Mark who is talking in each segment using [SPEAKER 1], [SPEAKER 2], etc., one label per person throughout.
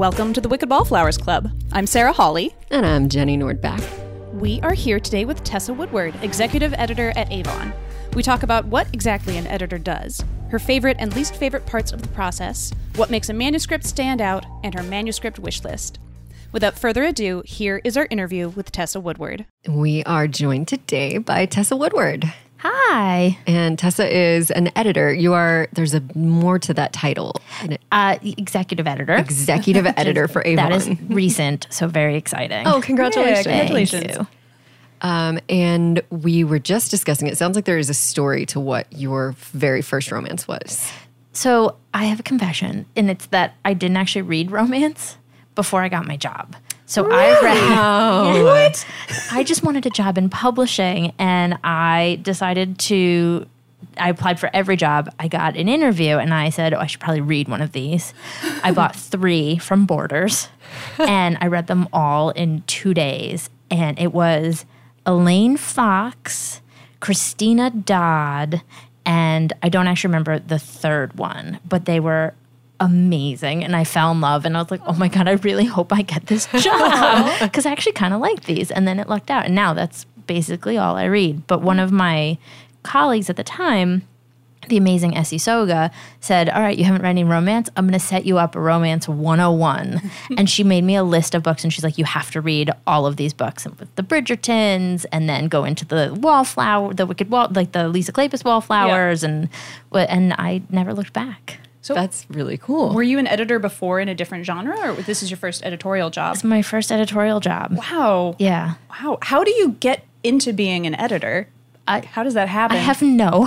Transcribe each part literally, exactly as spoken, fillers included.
[SPEAKER 1] Welcome to the Wicked Wallflowers Club. I'm Sarah Hawley.
[SPEAKER 2] And I'm Jenny Nordback.
[SPEAKER 1] We are here today with Tessa Woodward, executive editor at Avon. We talk about what exactly an editor does, her favorite and least favorite parts of the process, what makes a manuscript stand out, and her manuscript wish list. Without further ado, here is our interview with Tessa Woodward.
[SPEAKER 2] We are joined today by Tessa Woodward.
[SPEAKER 3] Hi.
[SPEAKER 2] And Tessa is an editor. You are, there's a more to that title.
[SPEAKER 3] Uh, executive editor.
[SPEAKER 2] Executive editor for Avon.
[SPEAKER 3] That is recent, so very exciting.
[SPEAKER 2] Oh, congratulations.
[SPEAKER 1] Yeah, congratulations.
[SPEAKER 3] Thank you.
[SPEAKER 2] Um, and we were just discussing, it sounds like there is a story to what your very first romance was.
[SPEAKER 3] So I have a confession, and it's that I didn't actually read romance before I got my job. So
[SPEAKER 2] Really?
[SPEAKER 3] I read,
[SPEAKER 2] What?
[SPEAKER 3] I just wanted a job in publishing, and I decided to, I applied for every job. I got an interview, and I said, oh, I should probably read one of these. I bought three from Borders, and I read them all in two days. And it was Elaine Fox, Christina Dodd, and I don't actually remember the third one, but they were amazing. And I fell in love, and I was like, oh my God, I really hope I get this job, because I actually kind of like these. And then it lucked out. And now that's basically all I read. But one of my colleagues at the time, the amazing Essie Soga, said, all right, you haven't read any romance? I'm going to set you up a romance one oh one. And she made me a list of books, and she's like, you have to read all of these books with the Bridgertons, and then go into the Wallflower, the Wicked Wall, like the Lisa Kleypas Wallflowers, yeah. and and I never looked back.
[SPEAKER 2] So that's really cool.
[SPEAKER 1] Were you an editor before in a different genre, or this is your first editorial job?
[SPEAKER 3] It's my first editorial job.
[SPEAKER 1] Wow.
[SPEAKER 3] Yeah.
[SPEAKER 1] Wow. How do you get into being an editor?
[SPEAKER 3] I,
[SPEAKER 1] How does that happen?
[SPEAKER 3] I have no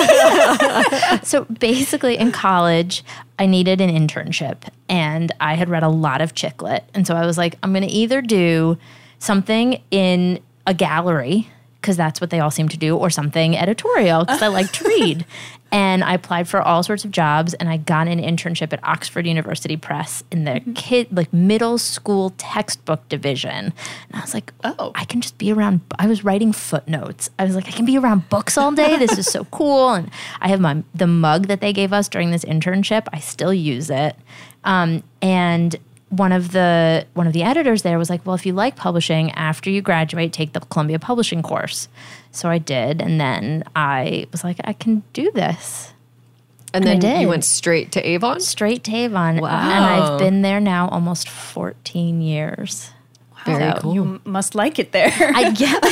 [SPEAKER 3] idea. So basically in college, I needed an internship, and I had read a lot of chick lit. And so I was like, I'm going to either do something in a gallery, because that's what they all seem to do, or something editorial, because I like to read. And I applied for all sorts of jobs, and I got an internship at Oxford University Press in the mm-hmm. kid, like middle school textbook division. And I was like, oh, I can just be around. I was writing footnotes. I was like, I can be around books all day. This is so cool. And I have my the mug that they gave us during this internship. I still use it. Um, and one of the one of the editors there was like, well, if you like publishing, after you graduate, take the Columbia Publishing course. So I did, and then I was like, I can do this.
[SPEAKER 2] And,
[SPEAKER 3] and
[SPEAKER 2] then you went straight to Avon?
[SPEAKER 3] Straight to Avon.
[SPEAKER 2] Wow.
[SPEAKER 3] And I've been there now almost fourteen years.
[SPEAKER 1] Wow.
[SPEAKER 2] Very
[SPEAKER 1] so
[SPEAKER 2] cool.
[SPEAKER 1] You must like it there.
[SPEAKER 3] I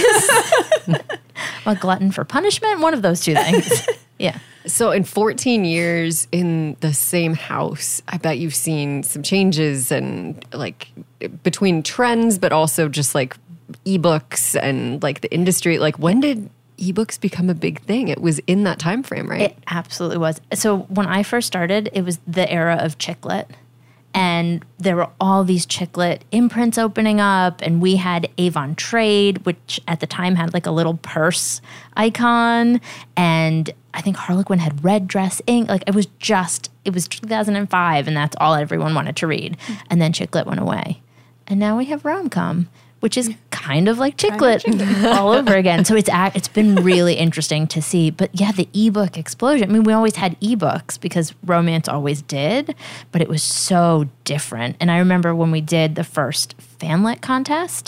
[SPEAKER 3] guess. I'm a glutton for punishment, one of those two things. Yeah.
[SPEAKER 2] So in fourteen years in the same house, I bet you've seen some changes, and like between trends, but also just like ebooks and like the industry. Like, when did ebooks become a big thing? It was in that time frame, right?
[SPEAKER 3] It absolutely was. So when I first started, it was the era of chick lit. And there were all these chick lit imprints opening up, and we had Avon Trade, which at the time had like a little purse icon, and I think Harlequin had Red Dress Ink. Like, it was just, it was two thousand five, and that's all everyone wanted to read. And then chick lit went away. And now we have rom-com, which is kind of like chick lit all over again. So it's it's been really interesting to see. But yeah, the ebook explosion. I mean, we always had ebooks because romance always did, but it was so different. And I remember when we did the first Fanlet contest,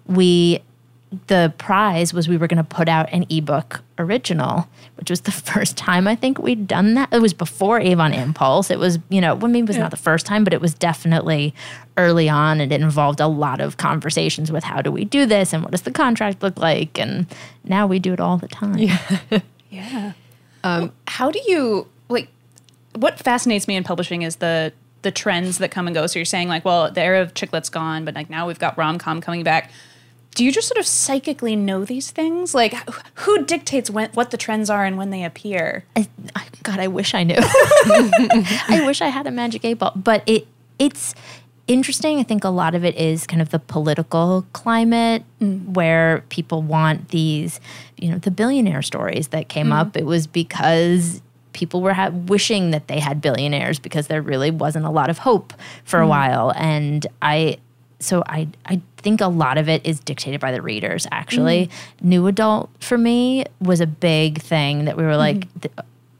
[SPEAKER 3] we the prize was we were going to put out an ebook original, which was the first time I think we'd done that. It was before Avon Impulse. It was, you know, well, maybe it was yeah. not the first time, but it was definitely early on, and it involved a lot of conversations with how do we do this and what does the contract look like, and now we do it all the time.
[SPEAKER 2] Yeah.
[SPEAKER 1] yeah. Um, how do you, like, what fascinates me in publishing is the the trends that come and go. So you're saying like, well, the era of chick lit's gone, but like now we've got rom-com coming back. Do you just sort of psychically know these things? Like, who dictates when, what the trends are and when they appear?
[SPEAKER 3] I, I, God, I wish I knew. I wish I had a magic eight ball. But it it's interesting. I think a lot of it is kind of the political climate mm. where people want these, you know, the billionaire stories that came mm. up. It was because people were ha- wishing that they had billionaires because there really wasn't a lot of hope for mm. a while. And I... So I I think a lot of it is dictated by the readers, actually. Mm. New adult, for me, was a big thing that we were like, mm. th-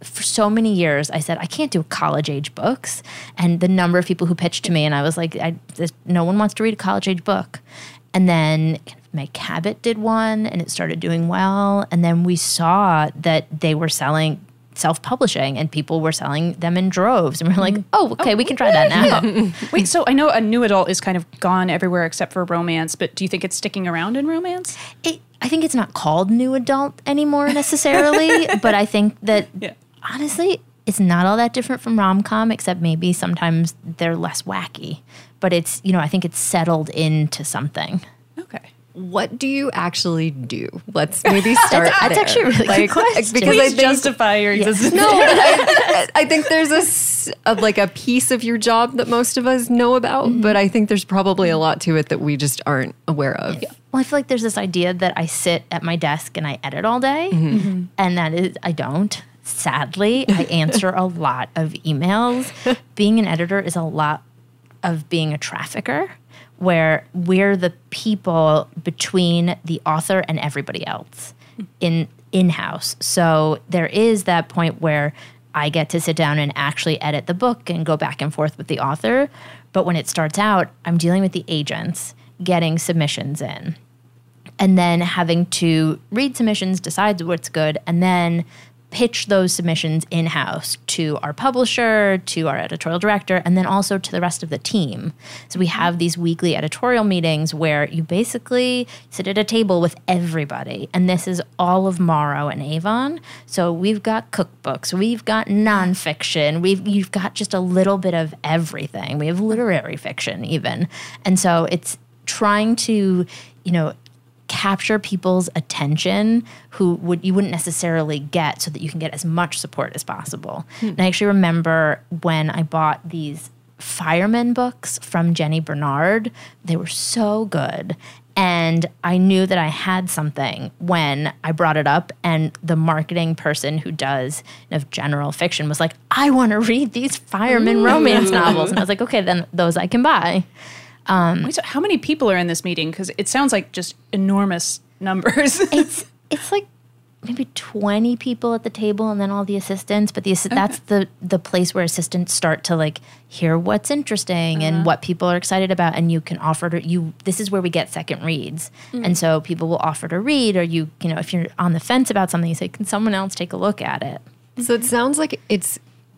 [SPEAKER 3] for so many years, I said, I can't do college age books. And the number of people who pitched to me, and I was like, I, this, no one wants to read a college age book. And then Meg Cabot did one, and it started doing well. And then we saw that they were selling self-publishing, and people were selling them in droves. And we we're like, oh, okay, oh, we can try that now.
[SPEAKER 1] Wait, so I know a new adult is kind of gone everywhere except for romance, but do you think it's sticking around in romance?
[SPEAKER 3] It, I think it's not called new adult anymore necessarily, but I think that yeah. honestly, it's not all that different from rom-com, except maybe sometimes they're less wacky. But it's, you know, I think it's settled into something.
[SPEAKER 1] Okay.
[SPEAKER 2] What do you actually do? Let's maybe start
[SPEAKER 3] that's, that's actually a really
[SPEAKER 2] like,
[SPEAKER 3] good question.
[SPEAKER 1] Because Please I think, justify your existence.
[SPEAKER 2] No, I, I think there's a, a like a piece of your job that most of us know about, mm-hmm. but I think there's probably a lot to it that we just aren't aware of.
[SPEAKER 3] Yeah. Well, I feel like there's this idea that I sit at my desk and I edit all day, mm-hmm. Mm-hmm. and that is I don't. Sadly, I answer a lot of emails. Being an editor is a lot of being a trafficker, where we're the people between the author and everybody else in in-house. So there is that point where I get to sit down and actually edit the book and go back and forth with the author. But when it starts out, I'm dealing with the agents, getting submissions in, and then having to read submissions, decide what's good, and then pitch those submissions in-house to our publisher, to our editorial director, and then also to the rest of the team. So we have these weekly editorial meetings where you basically sit at a table with everybody. And this is all of Morrow and Avon. So we've got cookbooks, we've got nonfiction, we've you've got just a little bit of everything. We have literary fiction even. And so it's trying to, you know, capture people's attention who would you wouldn't necessarily get, so that you can get as much support as possible. Hmm. And I actually remember when I bought these fireman books from Jenny Bernard. They were so good. And I knew that I had something when I brought it up, and the marketing person who does you know, general fiction was like, I want to read these fireman Ooh. romance novels. And I was like, okay, then those I can buy. Um,
[SPEAKER 1] Wait, so how many people are in this meeting? Because it sounds like just enormous numbers.
[SPEAKER 3] it's it's like maybe twenty people at the table, and then all the assistants. But the assi- okay. that's the the place where assistants start to like hear what's interesting uh-huh. and what people are excited about, and you can offer to you. This is where we get second reads, mm. and so people will offer to read, or you you know if you're on the fence about something, you say, can someone else take a look at it?
[SPEAKER 2] So it sounds like it's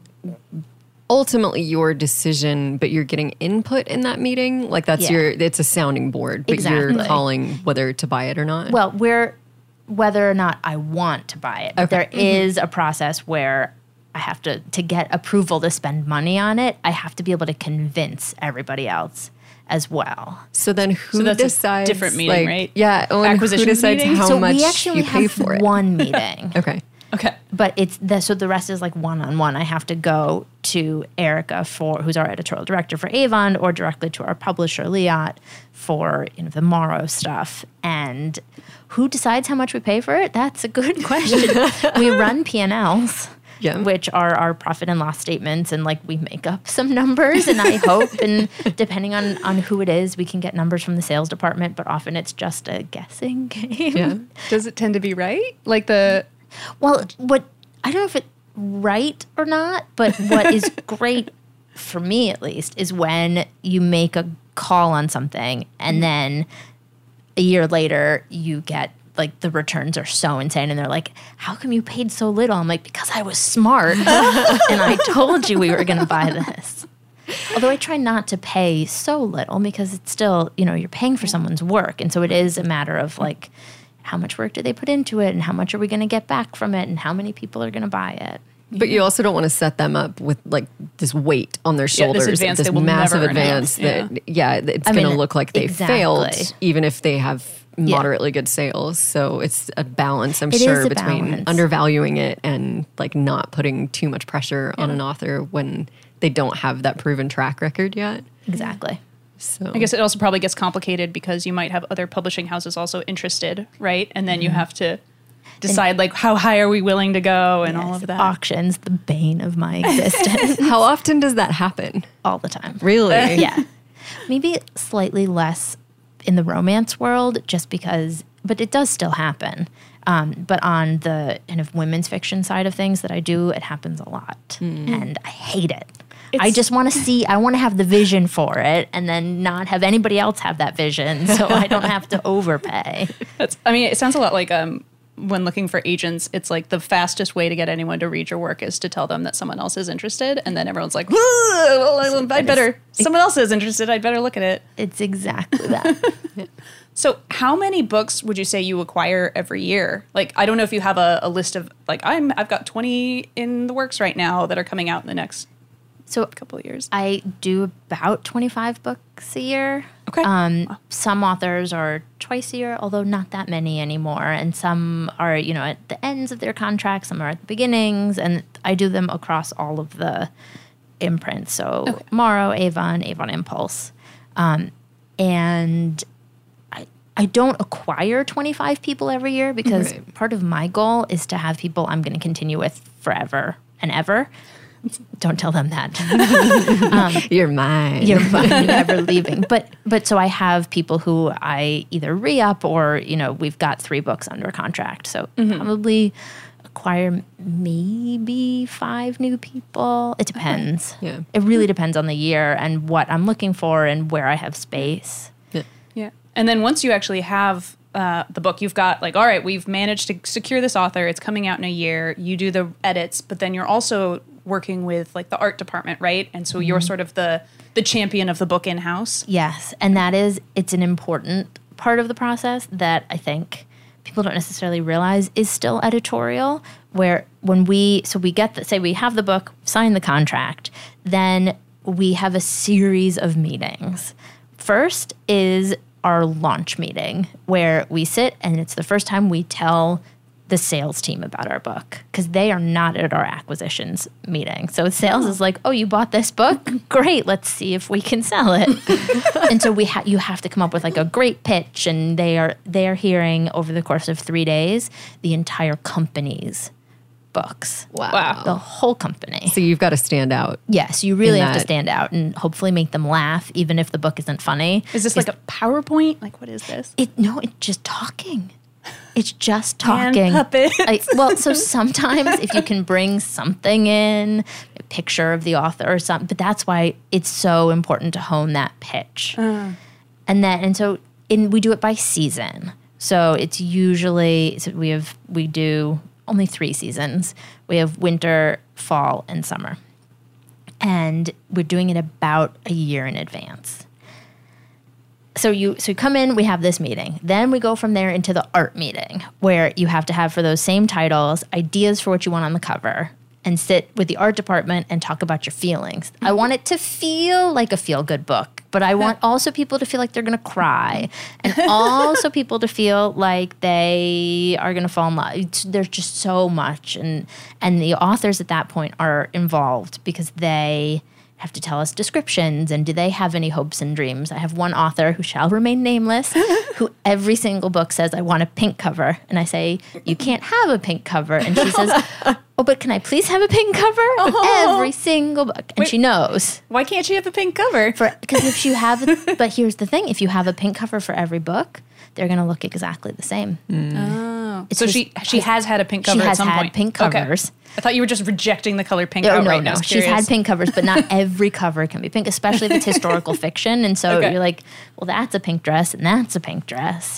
[SPEAKER 2] ultimately your decision, but you're getting input in that meeting. Like that's yeah. your, it's a sounding board, but
[SPEAKER 3] exactly.
[SPEAKER 2] you're calling whether to buy it or not.
[SPEAKER 3] Well, we're, whether or not I want to buy it. Okay. There mm-hmm. is a process where I have to, to get approval to spend money on it, I have to be able to convince everybody else as well.
[SPEAKER 2] So then who
[SPEAKER 1] so that's
[SPEAKER 2] decides?
[SPEAKER 1] A different meeting,
[SPEAKER 2] like,
[SPEAKER 1] right?
[SPEAKER 2] Yeah. Oh,
[SPEAKER 1] Acquisition
[SPEAKER 2] who decides
[SPEAKER 1] meeting?
[SPEAKER 2] how
[SPEAKER 3] so
[SPEAKER 2] much
[SPEAKER 3] we actually
[SPEAKER 2] you pay
[SPEAKER 3] have
[SPEAKER 2] for it?
[SPEAKER 3] One meeting.
[SPEAKER 2] Okay.
[SPEAKER 1] Okay.
[SPEAKER 3] But it's the, so the rest is like one-on-one. I have to go to Erica for who's our editorial director for Avon, or directly to our publisher Liat for you know the Morrow stuff. And who decides how much we pay for it? That's a good question. We run P and Ls, yeah. which are our profit and loss statements, and like we make up some numbers. And I hope, and depending on on who it is, we can get numbers from the sales department. But often it's just a guessing game.
[SPEAKER 1] Yeah. Does it tend to be right? Like the
[SPEAKER 3] Well, what I don't know if it's right or not, but what is great for me at least is when you make a call on something and then a year later you get like the returns are so insane and they're like, how come you paid so little? I'm like, because I was smart and I told you we were going to buy this. Although I try not to pay so little because it's still, you know, you're paying for someone's work. And so it is a matter of like, how much work do they put into it, and how much are we going to get back from it, and how many people are going to buy it?
[SPEAKER 2] But you also don't want to set them up with like this weight on their shoulders,
[SPEAKER 1] yeah, this, advance
[SPEAKER 2] this
[SPEAKER 1] they will
[SPEAKER 2] massive
[SPEAKER 1] never
[SPEAKER 2] advance
[SPEAKER 1] announce.
[SPEAKER 2] that yeah, yeah it's going to look like they
[SPEAKER 3] exactly.
[SPEAKER 2] failed, even if they have moderately yeah. good sales. So it's a balance, I'm it sure, between balance. undervaluing it and like not putting too much pressure yeah. on an author when they don't have that proven track record yet.
[SPEAKER 3] Exactly.
[SPEAKER 2] So
[SPEAKER 1] I guess it also probably gets complicated because you might have other publishing houses also interested, right? And then mm-hmm. you have to decide and, like how high are we willing to go and yes, all of that.
[SPEAKER 3] Auctions, the bane of my existence.
[SPEAKER 2] How often does that happen?
[SPEAKER 3] All the time.
[SPEAKER 2] Really?
[SPEAKER 3] Yeah. Maybe slightly less in the romance world just because, but it does still happen. Um, but on the kind of women's fiction side of things that I do, it happens a lot. And I hate it. I just want to see, I want to have the vision for it and then not have anybody else have that vision so I don't have to overpay.
[SPEAKER 1] That's, I mean, it sounds a lot like um, when looking for agents, it's like the fastest way to get anyone to read your work is to tell them that someone else is interested. And then everyone's like, well, I'd better, someone else is interested. I'd better look at it.
[SPEAKER 3] It's exactly that.
[SPEAKER 1] So how many books would you say you acquire every year? Like, I don't know if you have a, a list of, like, I'm, I've got twenty in the works right now that are coming out in the next
[SPEAKER 3] So
[SPEAKER 1] couple of years.
[SPEAKER 3] I do about twenty-five books a year.
[SPEAKER 1] Okay.
[SPEAKER 3] Um, some authors are twice a year, although not that many anymore. And some are, you know, at the ends of their contract. Some are at the beginnings. And I do them across all of the imprints. So
[SPEAKER 1] Okay.
[SPEAKER 3] Morrow, Avon, Avon Impulse. Um, and I, I don't acquire twenty-five people every year because
[SPEAKER 2] Right.
[SPEAKER 3] part of my goal is to have people I'm going to continue with forever and ever. Don't tell them that.
[SPEAKER 2] You're mine.
[SPEAKER 3] You're fine, you're never leaving. But but so I have people who I either re-up or, you know, we've got three books under contract. So probably acquire maybe five new people. It depends.
[SPEAKER 2] Yeah.
[SPEAKER 3] It really depends on the year and what I'm looking for and where I have space.
[SPEAKER 2] Yeah.
[SPEAKER 1] Yeah. And then once you actually have uh, the book, you've got like, all right, we've managed to secure this author. It's coming out in a year. You do the edits, but then you're also working with like the art department, right? And so you're sort of the the champion of the book in-house.
[SPEAKER 3] Yes, and that is, it's an important part of the process that I think people don't necessarily realize is still editorial, where when we, so we get the, say we have the book, sign the contract, then we have a series of meetings. First is our launch meeting where we sit and it's the first time we tell the sales team about our book because they are not at our acquisitions meeting. So sales is like, oh, you bought this book? Great, let's see if we can sell it. And so we ha- you have to come up with like a great pitch, and they are they are hearing over the course of three days the entire company's books.
[SPEAKER 2] Wow.
[SPEAKER 1] Wow.
[SPEAKER 3] The whole company.
[SPEAKER 2] So you've got to stand out.
[SPEAKER 3] Yes, you really
[SPEAKER 2] In
[SPEAKER 3] have to
[SPEAKER 2] that-
[SPEAKER 3] stand out and hopefully make them laugh, even if the book isn't funny.
[SPEAKER 1] Is this like a PowerPoint? Like, what is this?
[SPEAKER 3] It no, it's just talking. It's just
[SPEAKER 1] Hand
[SPEAKER 3] talking.
[SPEAKER 1] puppets.
[SPEAKER 3] Like, well, so sometimes if you can bring something in, a picture of the author or something, but that's why it's so important to hone that pitch.
[SPEAKER 1] Uh.
[SPEAKER 3] And then, and so in, we do it by season. So it's usually, so we have, we do only three seasons. We have winter, fall, and summer. And we're doing it about a year in advance. So you so you come in, we have this meeting. Then we go from there into the art meeting where you have to have for those same titles, ideas for what you want on the cover and sit with the art department and talk about your feelings. I want it to feel like a feel-good book, but I want also people to feel like they're going to cry and also people to feel like they are going to fall in love. It's, there's just so much and and the authors at that point are involved because they have to tell us descriptions and do they have any hopes and dreams. I have one author who shall remain nameless who every single book says, I want a pink cover. And I say, you can't have a pink cover. And she says, oh, but can I please have a pink cover?
[SPEAKER 1] Oh.
[SPEAKER 3] Every single book. And
[SPEAKER 1] Wait.
[SPEAKER 3] she knows.
[SPEAKER 1] Why can't she have a pink cover?
[SPEAKER 3] Because if you have, but here's the thing, if you have a pink cover for every book, they're going to look exactly the same.
[SPEAKER 1] Oh.
[SPEAKER 3] It's
[SPEAKER 1] So
[SPEAKER 3] his-
[SPEAKER 1] she she has had a pink cover
[SPEAKER 3] She
[SPEAKER 1] at
[SPEAKER 3] has
[SPEAKER 1] some
[SPEAKER 3] had
[SPEAKER 1] point.
[SPEAKER 3] pink
[SPEAKER 1] Okay.
[SPEAKER 3] covers.
[SPEAKER 1] I thought you were just rejecting the color pink
[SPEAKER 3] Oh,
[SPEAKER 1] outright.
[SPEAKER 3] no,
[SPEAKER 1] I
[SPEAKER 3] no.
[SPEAKER 1] was
[SPEAKER 3] She's had
[SPEAKER 1] curious.
[SPEAKER 3] pink covers, but not every cover can be pink, especially if it's historical fiction. And so
[SPEAKER 1] Okay.
[SPEAKER 3] you're like, well, that's a pink dress and that's a pink dress.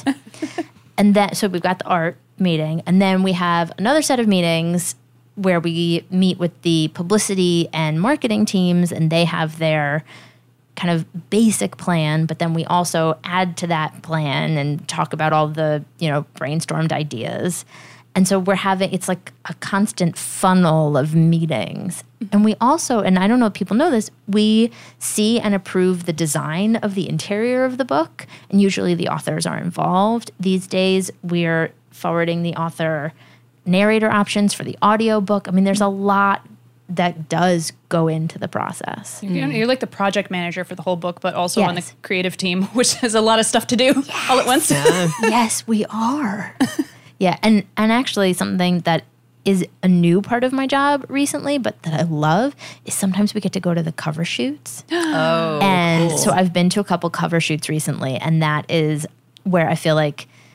[SPEAKER 3] And then, so we've got the art meeting. And then we have another set of meetings where we meet with the publicity and marketing teams, and they have their kind of basic plan, but then we also add to that plan and talk about all the, you know, brainstormed ideas. And so we're having, it's like a constant funnel of meetings. And we also, and I don't know if people know this, we see and approve the design of the interior of the book. And usually the authors are involved. These days, we're forwarding the author narrator options for the audio book. I mean, there's a lot that does go into the process.
[SPEAKER 1] You're, you're like the project manager for the whole book, but also on the
[SPEAKER 3] Yes.
[SPEAKER 1] creative team, which has a lot of stuff to do all at once.
[SPEAKER 3] Yes, we are. Yeah, and and actually something that is a new part of my job recently, but that I love is sometimes we get to go to the cover shoots.
[SPEAKER 2] Oh,
[SPEAKER 3] And
[SPEAKER 2] cool.
[SPEAKER 3] so I've been to a couple cover shoots recently, and that is where I feel like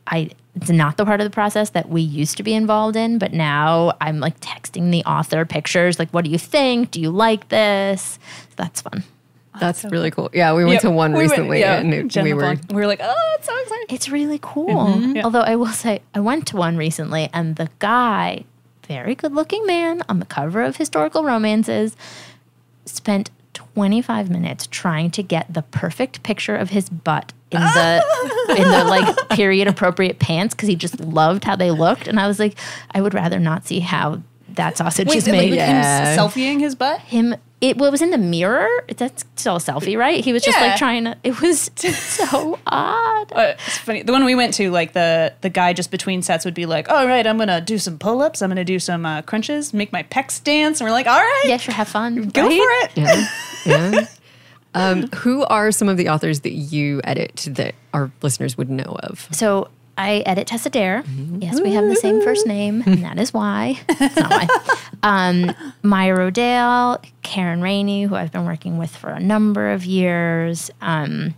[SPEAKER 3] I it's not the part of the process that we used to be involved in, but now I'm like texting the author pictures, like, what do you think? Do you like this? So that's fun.
[SPEAKER 2] That's really cool. Yeah, we went
[SPEAKER 1] Yep.
[SPEAKER 2] to one
[SPEAKER 1] We went-
[SPEAKER 2] recently,
[SPEAKER 1] yeah,
[SPEAKER 2] and it,
[SPEAKER 1] Jen
[SPEAKER 2] we
[SPEAKER 1] went
[SPEAKER 2] were.
[SPEAKER 1] along. we were like, oh, it's so exciting.
[SPEAKER 3] It's really cool.
[SPEAKER 1] Yeah.
[SPEAKER 3] Although I will say, I went to one recently, and the guy, very good looking man on the cover of Historical Romances, spent twenty-five minutes trying to get the perfect picture of his butt in the in the like period appropriate pants because he just loved how they looked. And I was like, I would rather not see how that sausage
[SPEAKER 1] Wait,
[SPEAKER 3] is
[SPEAKER 1] like
[SPEAKER 3] made.
[SPEAKER 1] with
[SPEAKER 2] Yeah.
[SPEAKER 1] him selfieing his butt?
[SPEAKER 3] Him it well, it was in the mirror. That's still a selfie, right? He was just
[SPEAKER 1] Yeah.
[SPEAKER 3] like trying to it was so odd.
[SPEAKER 1] Uh, it's funny. The one we went to, like the the guy just between sets would be like, "All right, I'm gonna do some pull ups. I'm gonna do some uh, crunches, make my pecs dance." And we're like, "All right,
[SPEAKER 3] Yeah, sure, have fun.
[SPEAKER 1] go
[SPEAKER 3] right?
[SPEAKER 1] for it."
[SPEAKER 2] Yeah. Yeah. Um, who are some of the authors that you edit that our listeners would know of?
[SPEAKER 3] So I edit Tessa Dare. Yes, we have the same first name, and that is why. It's not why. Um, Maya Rodale, Karen Rainey, who I've been working with for a number of years. Um,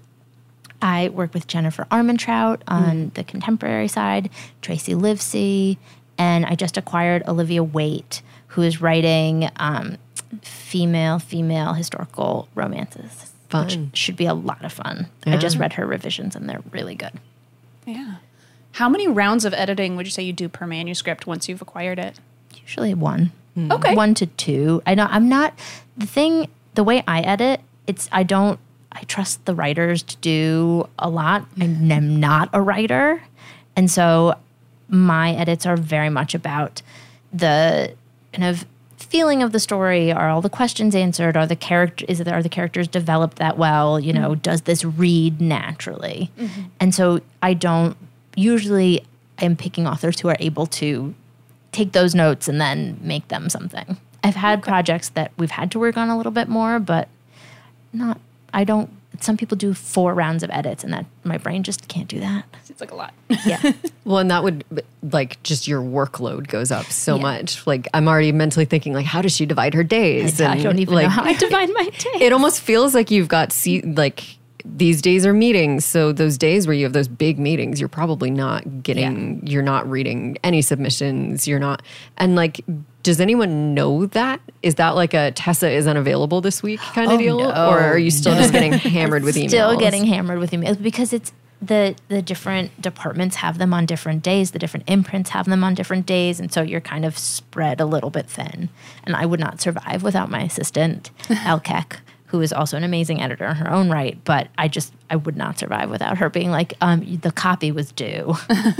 [SPEAKER 3] I work with Jennifer Armentrout on the contemporary side, Tracy Livesey, and I just acquired Olivia Waite, who is writing um, female, female historical romances.
[SPEAKER 2] Fun.
[SPEAKER 3] Which should be a lot of fun. I
[SPEAKER 2] Yeah.
[SPEAKER 3] just read her revisions, and they're really good.
[SPEAKER 1] Yeah. How many rounds of editing would you say you do per manuscript once you've acquired it?
[SPEAKER 3] Usually one.
[SPEAKER 1] Okay.
[SPEAKER 3] One to two. I know I'm not the thing the way I edit, it's I don't I trust the writers to do a lot. I am not a writer. And so my edits are very much about the kind of feeling of the story. Are all the questions answered? Are the character is it are the characters developed that well? You know, does this read naturally? And so I don't usually I'm picking authors who are able to take those notes and then make them something. I've had projects that we've had to work on a little bit more, but not, I don't, some people do four rounds of edits and that my brain just can't do that.
[SPEAKER 1] It's like a lot.
[SPEAKER 3] Yeah.
[SPEAKER 2] Well, and that would, like, just your workload goes up so
[SPEAKER 3] Yeah.
[SPEAKER 2] much. Like, I'm already mentally thinking, like, how does she divide her days?
[SPEAKER 3] I don't even
[SPEAKER 2] like,
[SPEAKER 3] know how I divide my day.
[SPEAKER 2] it almost feels like you've got, se- like, these days are meetings. So those days where you have those big meetings, you're probably not getting, you're not reading any submissions. You're not, and like, does anyone know that? Is that like a Tessa is unavailable this week kind of
[SPEAKER 3] Oh,
[SPEAKER 2] deal?
[SPEAKER 3] no.
[SPEAKER 2] Or are you still just getting hammered with emails?
[SPEAKER 3] Still getting hammered with emails because it's the the different departments have them on different days. The different imprints have them on different days, and so you're kind of spread a little bit thin. And I would not survive without my assistant, Elkek, who is also an amazing editor in her own right. But I just I would not survive without her being like, um, the copy was due.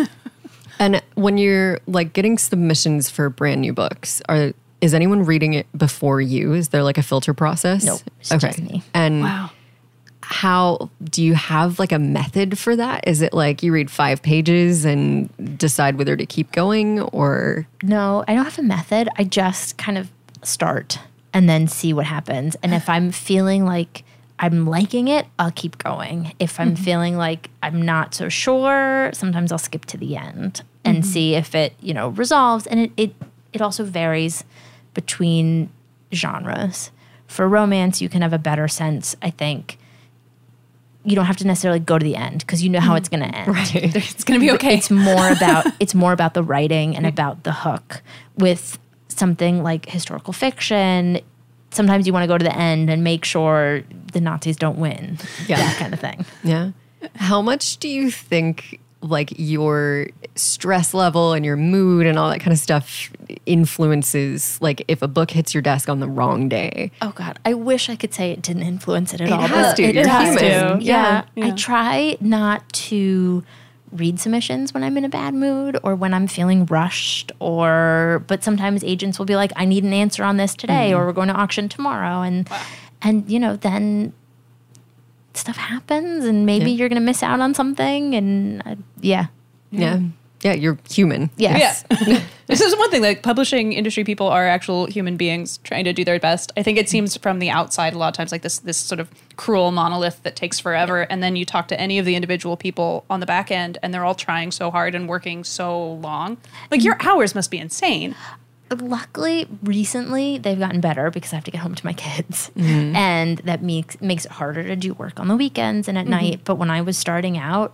[SPEAKER 2] And when you're like getting submissions for brand new books, are is anyone reading it before you? Is there like a filter process?
[SPEAKER 3] Nope, it's just me.
[SPEAKER 2] And
[SPEAKER 1] Wow.
[SPEAKER 2] how do you have like a method for that? Is it like you read five pages and decide whether to keep going, or
[SPEAKER 3] No, I don't have a method. I just kind of start and then see what happens. And if I'm feeling like I'm liking it, I'll keep going. If I'm feeling like I'm not so sure, sometimes I'll skip to the end and see if it, you know, resolves. And it, it it also varies between genres. For romance, you can have a better sense, I think. You don't have to necessarily go to the end because you know how it's going to end.
[SPEAKER 1] It's going to be okay.
[SPEAKER 3] It's more about it's more about the writing and about the hook. With something like historical fiction, sometimes you want to go to the end and make sure the Nazis don't win.
[SPEAKER 2] Yeah.
[SPEAKER 3] That kind of thing.
[SPEAKER 2] yeah? How much do you think like your stress level and your mood and all that kind of stuff influences like if a book hits your desk on the wrong day?
[SPEAKER 3] Oh God, I wish I could say it didn't influence it at
[SPEAKER 2] It
[SPEAKER 3] all.
[SPEAKER 2] has
[SPEAKER 3] but
[SPEAKER 2] to.
[SPEAKER 3] It
[SPEAKER 2] You're
[SPEAKER 3] has
[SPEAKER 2] human.
[SPEAKER 3] to.
[SPEAKER 2] Yeah.
[SPEAKER 3] Yeah. I try not to read submissions when I'm in a bad mood or when I'm feeling rushed, or but sometimes agents will be like, I need an answer on this today, or we're going to auction tomorrow, and and you know then stuff happens, and maybe
[SPEAKER 2] Yeah.
[SPEAKER 3] you're going to miss out on something, and uh, yeah,
[SPEAKER 2] Yeah. Yeah, you're human.
[SPEAKER 3] yes.
[SPEAKER 1] Yeah. This is one thing, like publishing industry people are actual human beings trying to do their best. I think it seems from the outside a lot of times like this this sort of cruel monolith that takes forever. And then you talk to any of the individual people on the back end and they're all trying so hard and working so long. Like your hours must be insane.
[SPEAKER 3] Luckily, recently they've gotten better because I have to get home to my kids, and that makes makes it harder to do work on the weekends and at night. But when I was starting out,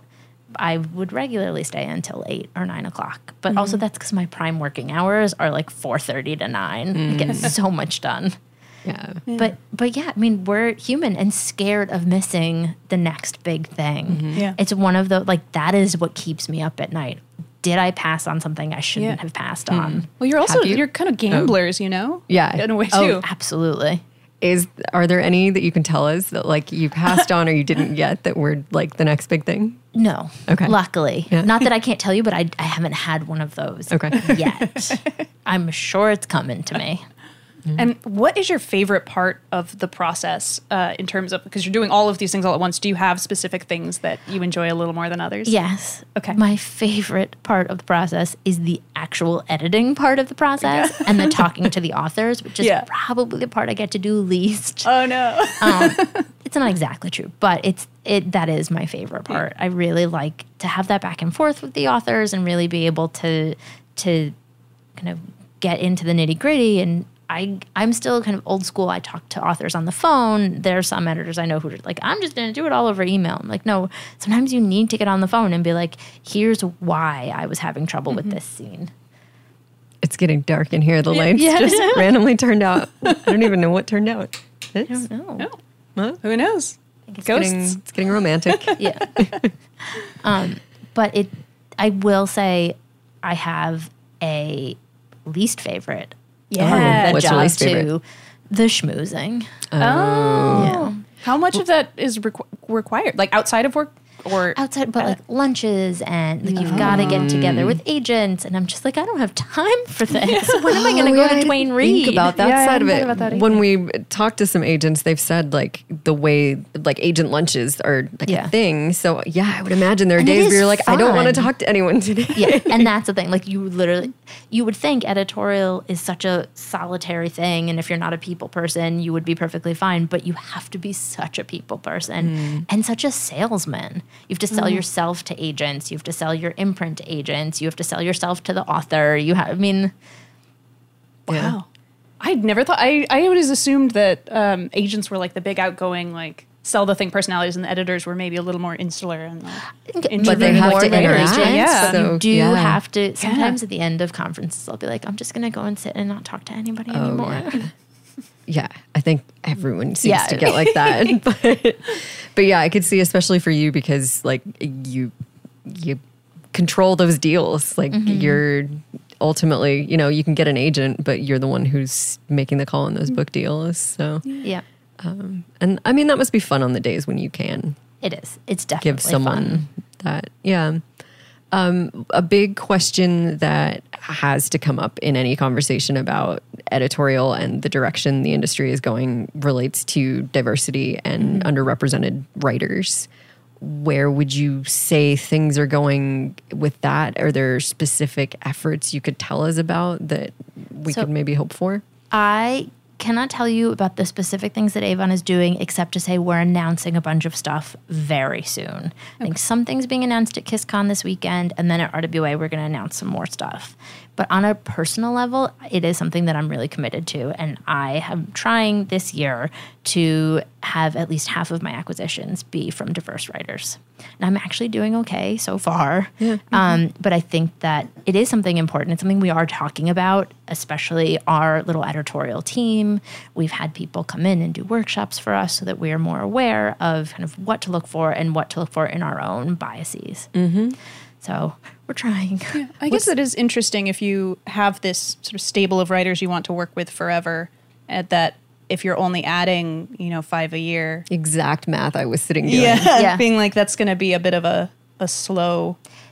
[SPEAKER 3] I would regularly stay until eight or nine o'clock. But mm-hmm. also that's because my prime working hours are like four thirty to nine. Mm. I get so much done.
[SPEAKER 2] Yeah.
[SPEAKER 3] yeah. But but yeah, I mean, we're human and scared of missing the next big thing.
[SPEAKER 1] Mm-hmm. Yeah.
[SPEAKER 3] It's one of the, like, that is what keeps me up at night. Did I pass on something I shouldn't yeah. have passed mm. on?
[SPEAKER 1] Well, you're also,
[SPEAKER 2] you?
[SPEAKER 1] you're kind of gamblers, oh. you know?
[SPEAKER 2] Yeah.
[SPEAKER 1] In a way, too.
[SPEAKER 3] Oh, absolutely.
[SPEAKER 2] Is Are there any that you can tell us that, like, you passed on or you didn't yet that were, like, the next big thing?
[SPEAKER 3] No.
[SPEAKER 2] Okay.
[SPEAKER 3] Luckily.
[SPEAKER 2] Yeah.
[SPEAKER 3] Not that I can't tell you, but I, I haven't had one of those
[SPEAKER 2] okay.
[SPEAKER 3] yet. I'm sure it's coming to me.
[SPEAKER 1] Mm-hmm. And what is your favorite part of the process uh, in terms of, because you're doing all of these things all at once, do you have specific things that you enjoy a little more than others?
[SPEAKER 3] Yes.
[SPEAKER 1] Okay.
[SPEAKER 3] My favorite part of the process is the actual editing part of the process yeah. and the talking to the authors, which is yeah. probably the part I get to do least.
[SPEAKER 1] Oh, no.
[SPEAKER 3] um, it's not exactly true, but it's it. That is my favorite part. Yeah. I really like to have that back and forth with the authors and really be able to to kind of get into the nitty gritty. And I, I'm still kind of old school. I talk to authors on the phone. There are some editors I know who are like, I'm just going to do it all over email. I'm like, no, sometimes you need to get on the phone and be like, here's why I was having trouble mm-hmm. with this scene.
[SPEAKER 2] It's getting dark in here. The lights
[SPEAKER 3] yeah.
[SPEAKER 2] just randomly turned out. I don't even know what turned out.
[SPEAKER 3] It's, I don't know.
[SPEAKER 1] No.
[SPEAKER 2] Huh?
[SPEAKER 1] Who knows?
[SPEAKER 2] It's getting, it's getting romantic.
[SPEAKER 3] yeah. um, but it, I will say I have a least favorite
[SPEAKER 1] Yeah,
[SPEAKER 3] the
[SPEAKER 2] what's
[SPEAKER 3] job
[SPEAKER 2] your least favorite?
[SPEAKER 3] To the schmoozing.
[SPEAKER 1] Oh,
[SPEAKER 3] yeah.
[SPEAKER 1] How much of that is requ- required? Like outside of work, or
[SPEAKER 3] outside, but like lunches and like you've got to get together with agents, and I'm just like, I don't have time for this. When am I going to
[SPEAKER 2] Oh,
[SPEAKER 3] go
[SPEAKER 2] yeah,
[SPEAKER 3] to
[SPEAKER 2] I
[SPEAKER 3] Duane
[SPEAKER 2] didn't
[SPEAKER 3] Reade?
[SPEAKER 2] Think about that
[SPEAKER 1] Yeah, I
[SPEAKER 2] side of
[SPEAKER 1] hadn't
[SPEAKER 2] it.
[SPEAKER 1] thought about that
[SPEAKER 2] When
[SPEAKER 1] either.
[SPEAKER 2] we talked to some agents, they've said like the way like agent lunches are like
[SPEAKER 3] Yeah.
[SPEAKER 2] a thing. So yeah, I would imagine there are
[SPEAKER 3] And it
[SPEAKER 2] days
[SPEAKER 3] is
[SPEAKER 2] where you're like, I don't want to
[SPEAKER 3] fun.
[SPEAKER 2] talk to anyone today.
[SPEAKER 3] Yeah, and that's the thing. Like you literally, you would think editorial is such a solitary thing, and if you're not a people person, you would be perfectly fine. But you have to be such a people person
[SPEAKER 2] Mm.
[SPEAKER 3] and such a salesman. You have to sell yourself to agents. You have to sell your imprint to agents. You have to sell yourself to the author. You have, I mean,
[SPEAKER 1] wow.
[SPEAKER 2] Yeah.
[SPEAKER 1] I'd never thought. I I always assumed that um, agents were like the big outgoing, like sell the thing personalities, and the editors were maybe a little more insular and like,
[SPEAKER 2] But they have
[SPEAKER 3] more
[SPEAKER 2] to
[SPEAKER 3] than
[SPEAKER 2] interact.
[SPEAKER 3] agents,
[SPEAKER 1] Yeah.
[SPEAKER 3] but
[SPEAKER 2] So,
[SPEAKER 3] you do
[SPEAKER 2] yeah.
[SPEAKER 3] have to. Sometimes at the end of conferences, I'll be like, I'm just going to go and sit and not talk to anybody
[SPEAKER 2] Oh,
[SPEAKER 3] anymore.
[SPEAKER 2] yeah. Yeah, I think everyone seems
[SPEAKER 3] Yeah.
[SPEAKER 2] to get like that. but, but yeah, I could see, especially for you, because like you you control those deals. Like
[SPEAKER 3] Mm-hmm.
[SPEAKER 2] you're ultimately, you know, you can get an agent, but you're the one who's making the call on those book deals. So,
[SPEAKER 3] Yeah,
[SPEAKER 2] um, and I mean, that must be fun on the days when you can
[SPEAKER 3] it is. It's definitely
[SPEAKER 2] give someone
[SPEAKER 3] fun.
[SPEAKER 2] that. Yeah. Um, a big question that has to come up in any conversation about editorial and the direction the industry is going relates to diversity and
[SPEAKER 3] Mm-hmm.
[SPEAKER 2] underrepresented writers. Where would you say things are going with that? Are there specific efforts you could tell us about that we
[SPEAKER 3] So-
[SPEAKER 2] could maybe hope for?
[SPEAKER 3] I cannot tell you about the specific things that Avon is doing, except to say we're announcing a bunch of stuff very soon. I think some things being announced at KissCon this weekend, and then at R W A we're going to announce some more stuff. But on a personal level, it is something that I'm really committed to, and I am trying this year to have at least half of my acquisitions be from diverse writers. And I'm actually doing okay so far. Yeah. Um, but I think that it is something important. It's something we are talking about, especially our little editorial team. We've had people come in and do workshops for us so that we are more aware of kind of what to look for and what to look for in our own biases. Mm-hmm. So we're trying.
[SPEAKER 1] Yeah, I guess it is interesting if you have this sort of stable of writers you want to work with forever, and that if you're only adding, you know, five a year.
[SPEAKER 2] Exact math I was sitting doing.
[SPEAKER 1] Yeah,
[SPEAKER 3] Yeah.
[SPEAKER 1] being like that's going to be a bit of a, a slow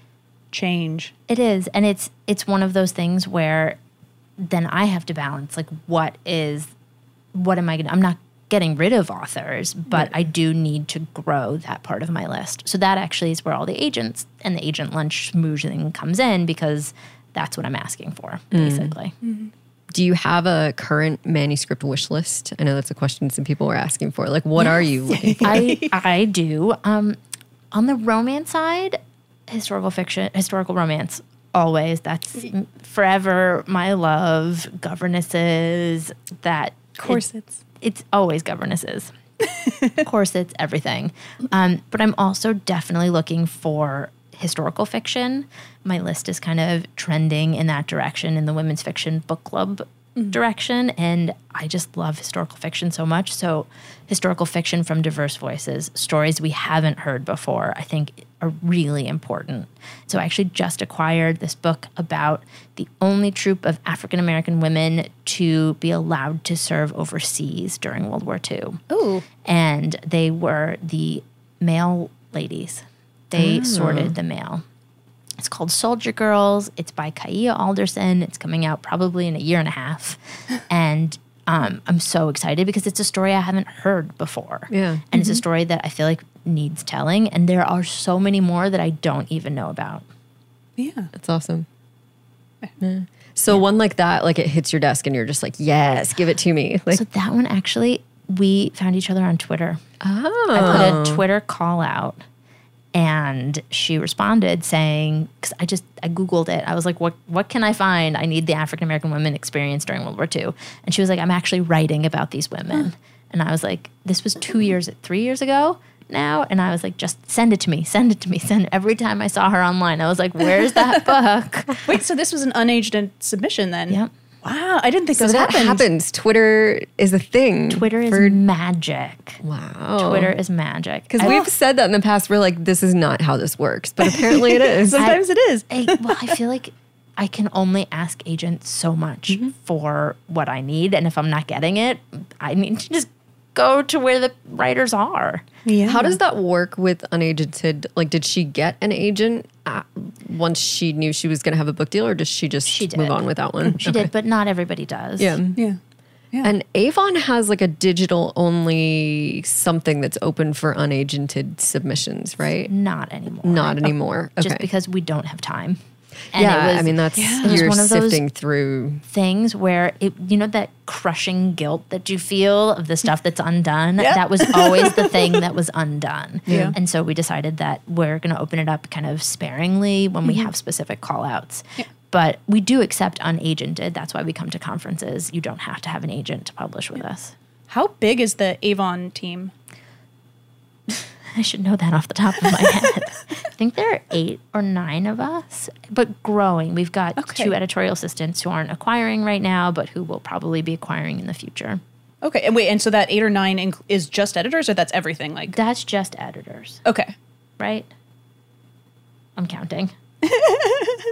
[SPEAKER 1] change.
[SPEAKER 3] It is, and it's it's one of those things where then I have to balance like what is what am I going to I'm not getting rid of authors, but I do need to grow that part of my list. So that actually is where all the agents and the agent lunch schmoozing comes in, because that's what I'm asking for, basically.
[SPEAKER 1] Mm-hmm.
[SPEAKER 2] Do you have a current manuscript wish list? I know that's a question some people were asking for. Like, what are you looking for?
[SPEAKER 3] I I do. Um, on the romance side, historical fiction, historical romance, always. That's forever my love. Governesses, that
[SPEAKER 1] Corsets.
[SPEAKER 3] It's always governesses, corsets, everything. Um, but I'm also definitely looking for historical fiction. My list is kind of trending in that direction in the women's fiction book club mm-hmm. direction. And I just love historical fiction so much. So historical fiction from diverse voices, stories we haven't heard before, I think are really important. So I actually just acquired this book about the only troop of African-American women to be allowed to serve overseas during World War Two.
[SPEAKER 1] Ooh.
[SPEAKER 3] And they were the mail ladies. They
[SPEAKER 2] Oh.
[SPEAKER 3] sorted the mail. It's called Soldier Girls. It's by Kaia Alderson. It's coming out probably in a year and a half. And um, I'm so excited because it's a story I haven't heard before.
[SPEAKER 2] Yeah.
[SPEAKER 3] And
[SPEAKER 2] Mm-hmm.
[SPEAKER 3] it's a story that I feel like needs telling. And there are so many more that I don't even know about.
[SPEAKER 1] Yeah.
[SPEAKER 2] That's awesome. Yeah. So one like that, like it hits your desk and you're just like, yes, give it to me. Like,
[SPEAKER 3] So that one actually, we found each other on Twitter.
[SPEAKER 2] oh.
[SPEAKER 3] I put a Twitter call out and she responded saying, because I just, I Googled it. I was like, what what can I find? I need the African-American women experience during World War Two. And she was like, I'm actually writing about these women. Huh. And I was like, this was two years, three years ago now? And I was like, just send it to me, send it to me, send it. Every time I saw her online, I was like, where's that book?
[SPEAKER 1] Wait, so this was an unaged submission then?
[SPEAKER 3] Yep.
[SPEAKER 1] Wow, I didn't think
[SPEAKER 2] So
[SPEAKER 1] this
[SPEAKER 2] that
[SPEAKER 1] happened.
[SPEAKER 2] happens. Twitter is a thing.
[SPEAKER 3] Twitter is
[SPEAKER 2] for-
[SPEAKER 3] magic.
[SPEAKER 2] Wow.
[SPEAKER 3] Twitter is magic.
[SPEAKER 2] Because
[SPEAKER 3] I-
[SPEAKER 2] we've said that in the past. We're like, this is not how this works. But apparently it is.
[SPEAKER 1] Sometimes it is.
[SPEAKER 3] I, well, I feel like I can only ask agents so much
[SPEAKER 2] Mm-hmm.
[SPEAKER 3] for what I need. And if I'm not getting it, I need to just go to where the writers are.
[SPEAKER 1] Yeah.
[SPEAKER 2] How does that work with unagented? Like, did she get an agent uh, once she knew she was going to have a book deal, or does she just
[SPEAKER 3] She did.
[SPEAKER 2] move on with that one?
[SPEAKER 3] She did, but not everybody does.
[SPEAKER 2] Yeah.
[SPEAKER 1] Yeah. Yeah.
[SPEAKER 2] And Avon has like a digital only something that's open for unagented submissions, right?
[SPEAKER 3] Not anymore.
[SPEAKER 2] Not anymore. Okay.
[SPEAKER 3] Just because we don't have time. And
[SPEAKER 2] yeah,
[SPEAKER 3] it was,
[SPEAKER 2] I mean, that's,
[SPEAKER 3] it was
[SPEAKER 2] you're
[SPEAKER 3] one of those
[SPEAKER 2] sifting through.
[SPEAKER 3] things where it, you know, that crushing guilt that you feel of the stuff that's undone.
[SPEAKER 1] Yeah.
[SPEAKER 3] That was always the thing that was undone.
[SPEAKER 1] Yeah.
[SPEAKER 3] And so we decided that we're going to open it up kind of sparingly when we have specific call outs.
[SPEAKER 1] Yeah.
[SPEAKER 3] But we do accept unagented. That's why we come to conferences. You don't have to have an agent to publish with us.
[SPEAKER 1] How big is the Avon team?
[SPEAKER 3] I should know that off the top of my head. I think there are eight or nine of us, but growing. We've got
[SPEAKER 1] Okay.
[SPEAKER 3] two editorial assistants who aren't acquiring right now, but who will probably be acquiring in the future.
[SPEAKER 1] Okay, and wait, and so that eight or nine inc- is just editors, or that's everything? Like,
[SPEAKER 3] That's just editors,
[SPEAKER 1] okay,
[SPEAKER 3] right? I'm counting. I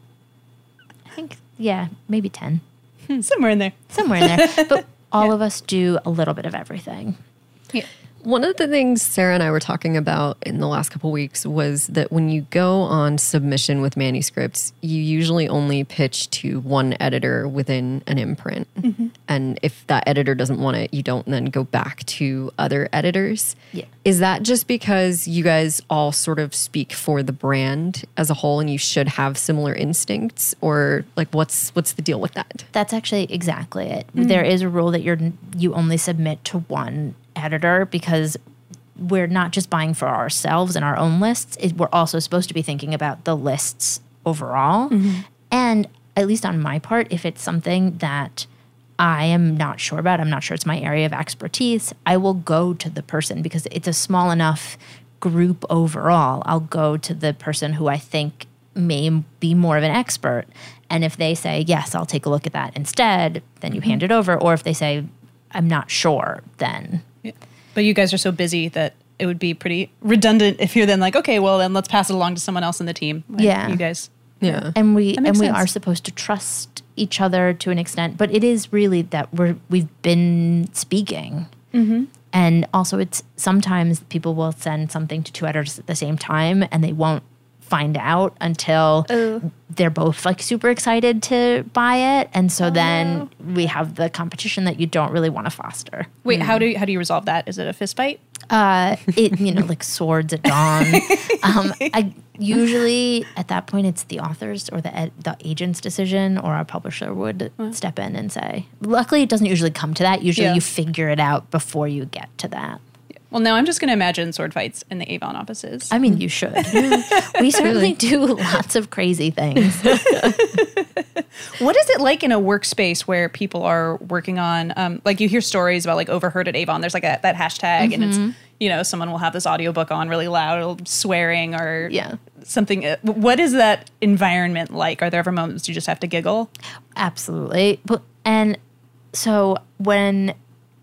[SPEAKER 3] think, yeah, maybe ten.
[SPEAKER 1] somewhere in there.
[SPEAKER 3] Somewhere in there. But all of us do a little bit of everything.
[SPEAKER 1] Yeah.
[SPEAKER 2] One of the things Sarah and I were talking about in the last couple of weeks was that when you go on submission with manuscripts, you usually only pitch to one editor within an imprint. Mm-hmm. And if that editor doesn't want it, you don't then go back to other editors.
[SPEAKER 3] Yeah.
[SPEAKER 2] Is that just because you guys all sort of speak for the brand as a whole and you should have similar instincts? Or like what's what's the deal with that?
[SPEAKER 3] That's actually exactly it. There is a rule that you're you only submit to one editor because we're not just buying for ourselves and our own lists. It, we're also supposed to be thinking about the lists overall. Mm-hmm. And at least on my part, if it's something that I am not sure about, I'm not sure it's my area of expertise, I will go to the person because it's a small enough group overall. I'll go to the person who I think may be more of an expert. And if they say, yes, I'll take a look at that instead, then you mm-hmm. hand it over. Or if they say, I'm not sure, then...
[SPEAKER 1] Yeah. But you guys are so busy that it would be pretty redundant if you're then like, okay, well then let's pass it along to someone else in the team. Like,
[SPEAKER 3] Yeah.
[SPEAKER 1] You guys.
[SPEAKER 2] Yeah.
[SPEAKER 3] And we
[SPEAKER 1] That
[SPEAKER 3] and
[SPEAKER 1] makes
[SPEAKER 3] we
[SPEAKER 1] sense.
[SPEAKER 3] are supposed to trust each other to an extent, but it is really that we're we've been speaking. Mm-hmm. And also it's sometimes people will send something to two editors at the same time and they won't find out until
[SPEAKER 1] Oh.
[SPEAKER 3] they're both like super excited to buy it, and so then we have the competition that you don't really want to foster.
[SPEAKER 1] Wait, how do you, how do you resolve that? Is it a fist fight?
[SPEAKER 3] Uh, it you know like swords at dawn. um, I usually at that point it's the author's or the ed, the agent's decision, or our publisher would step in and say. Luckily, it doesn't usually come to that. Usually,
[SPEAKER 1] Yeah.
[SPEAKER 3] you figure it out before you get to that.
[SPEAKER 1] Well, now I'm just going to imagine sword fights in the Avon offices.
[SPEAKER 3] I mean, you should. We certainly do lots of crazy things.
[SPEAKER 1] What is it like in a workspace where people are working on, um, like you hear stories about like overheard at Avon, there's like a, that hashtag
[SPEAKER 3] Mm-hmm.
[SPEAKER 1] and it's, you know, someone will have this audiobook on really loud, swearing or
[SPEAKER 3] Yeah.
[SPEAKER 1] something. What is that environment like? Are there ever moments you just have to giggle?
[SPEAKER 3] Absolutely. But, and so when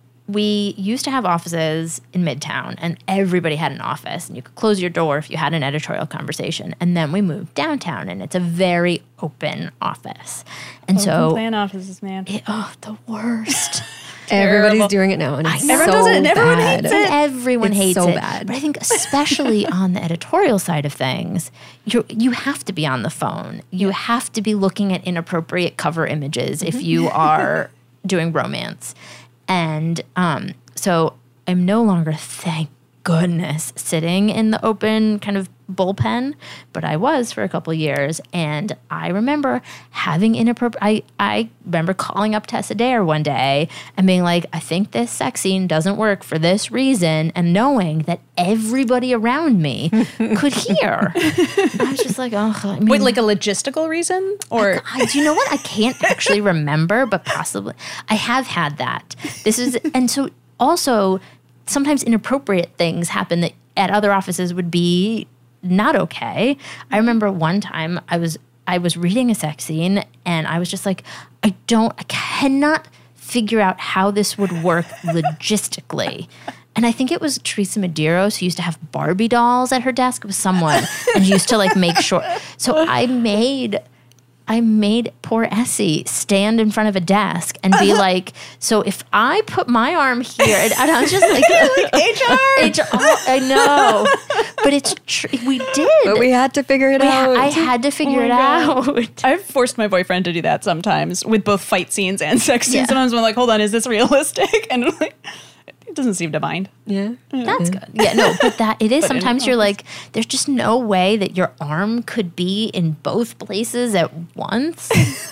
[SPEAKER 3] we used to have offices in Midtown and everybody had an office and you could close your door if you had an editorial conversation. And then we moved downtown and it's a very open office. And so,
[SPEAKER 1] plan offices, man.
[SPEAKER 3] it, oh, the worst.
[SPEAKER 2] Everybody's
[SPEAKER 1] Terrible.
[SPEAKER 2] doing it now, and it's
[SPEAKER 1] Everyone
[SPEAKER 2] so
[SPEAKER 1] does it, and everyone
[SPEAKER 2] bad.
[SPEAKER 1] hates it.
[SPEAKER 3] And everyone
[SPEAKER 2] It's
[SPEAKER 3] hates
[SPEAKER 2] so
[SPEAKER 3] it.
[SPEAKER 2] bad.
[SPEAKER 3] But I think especially on the editorial side of things, you you have to be on the phone. You have to be looking at inappropriate cover images if you are doing romance. And um, so I'm no longer, thank goodness, sitting in the open kind of bullpen, but I was for a couple years. And I remember having inappropriate, I, I remember calling up Tessa Dare one day and being like, I think this sex scene doesn't work for this reason. And knowing that everybody around me could hear. I was just like, oh, I mean,
[SPEAKER 1] Wait, like a logistical reason? Or
[SPEAKER 3] I, do you know what? I can't actually remember, but possibly I have had that. This is, and so also sometimes inappropriate things happen that at other offices would be not okay. I remember one time I was I was reading a sex scene and I was just like, I don't, I cannot figure out how this would work logistically. And I think it was Teresa Medeiros who used to have Barbie dolls at her desk with someone and used to like make sure. So I made I made poor Essie stand in front of a desk and be like, so if I put my arm here, and, and I was just like,
[SPEAKER 1] H R.
[SPEAKER 3] H R, I know, but it's tr- we did.
[SPEAKER 2] But we had to figure it
[SPEAKER 3] We
[SPEAKER 2] out.
[SPEAKER 3] ha- I had to figure
[SPEAKER 1] Oh
[SPEAKER 3] it
[SPEAKER 1] my God.
[SPEAKER 3] out.
[SPEAKER 1] I've forced my boyfriend to do that sometimes with both fight scenes and sex scenes.
[SPEAKER 3] Yeah.
[SPEAKER 1] Sometimes I'm like, hold on, is this realistic? And I'm like, it doesn't seem to mind.
[SPEAKER 2] yeah.
[SPEAKER 3] That's good. Yeah, no, but that it is
[SPEAKER 1] But in
[SPEAKER 3] sometimes
[SPEAKER 1] an
[SPEAKER 3] you're
[SPEAKER 1] office.
[SPEAKER 3] like, there's just no way that your arm could be in both places at once.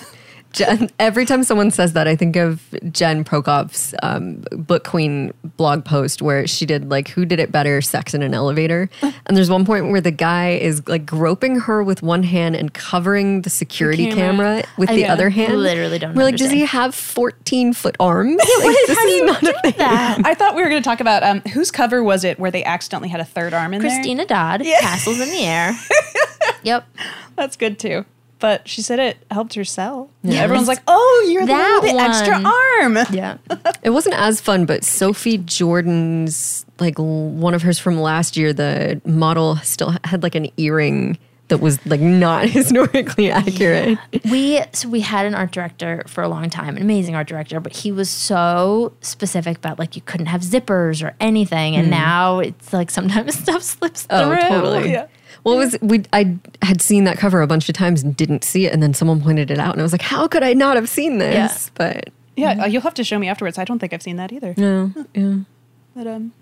[SPEAKER 2] Jen, every time someone says that, I think of Jen Prokoff's um, Book Queen blog post where she did like, who did it better, sex in an elevator? And there's one point where the guy is like groping her with one hand and covering the security
[SPEAKER 1] The
[SPEAKER 2] camera.
[SPEAKER 1] camera.
[SPEAKER 2] with
[SPEAKER 3] I
[SPEAKER 2] the
[SPEAKER 1] know.
[SPEAKER 2] other hand.
[SPEAKER 3] Literally don't
[SPEAKER 2] We're like, does he
[SPEAKER 3] understand.
[SPEAKER 2] have fourteen foot arms? Like, this
[SPEAKER 3] How do
[SPEAKER 2] is
[SPEAKER 3] you
[SPEAKER 2] not
[SPEAKER 3] do
[SPEAKER 2] a thing.
[SPEAKER 3] that?
[SPEAKER 1] I thought we were going to talk about um, whose cover was it where they accidentally had a third arm in
[SPEAKER 3] Christina Dodd, Castles in the Air. Yep.
[SPEAKER 1] there? That's good too. But she said it helped her sell.
[SPEAKER 3] Yeah.
[SPEAKER 1] Everyone's like, oh, you're the one
[SPEAKER 3] That
[SPEAKER 1] with the extra
[SPEAKER 3] one.
[SPEAKER 1] arm.
[SPEAKER 3] Yeah.
[SPEAKER 2] It wasn't as fun, but Sophie Jordan's, like l- one of hers from last year, the model still had like an earring that was like not historically accurate.
[SPEAKER 3] We so we had an art director for a long time, an amazing art director, but he was so specific about like you couldn't have zippers or anything, and now it's like sometimes stuff slips
[SPEAKER 2] Oh,
[SPEAKER 3] through.
[SPEAKER 2] totally.
[SPEAKER 1] Yeah.
[SPEAKER 2] Well, it was we? I had seen that cover a bunch of times and didn't see it, and then someone pointed it out, and I was like, "How could I not have seen this?"
[SPEAKER 3] Yeah.
[SPEAKER 2] But
[SPEAKER 1] Yeah, uh, you'll have to show me afterwards. I don't think I've seen that either.
[SPEAKER 2] no, yeah,
[SPEAKER 1] But um,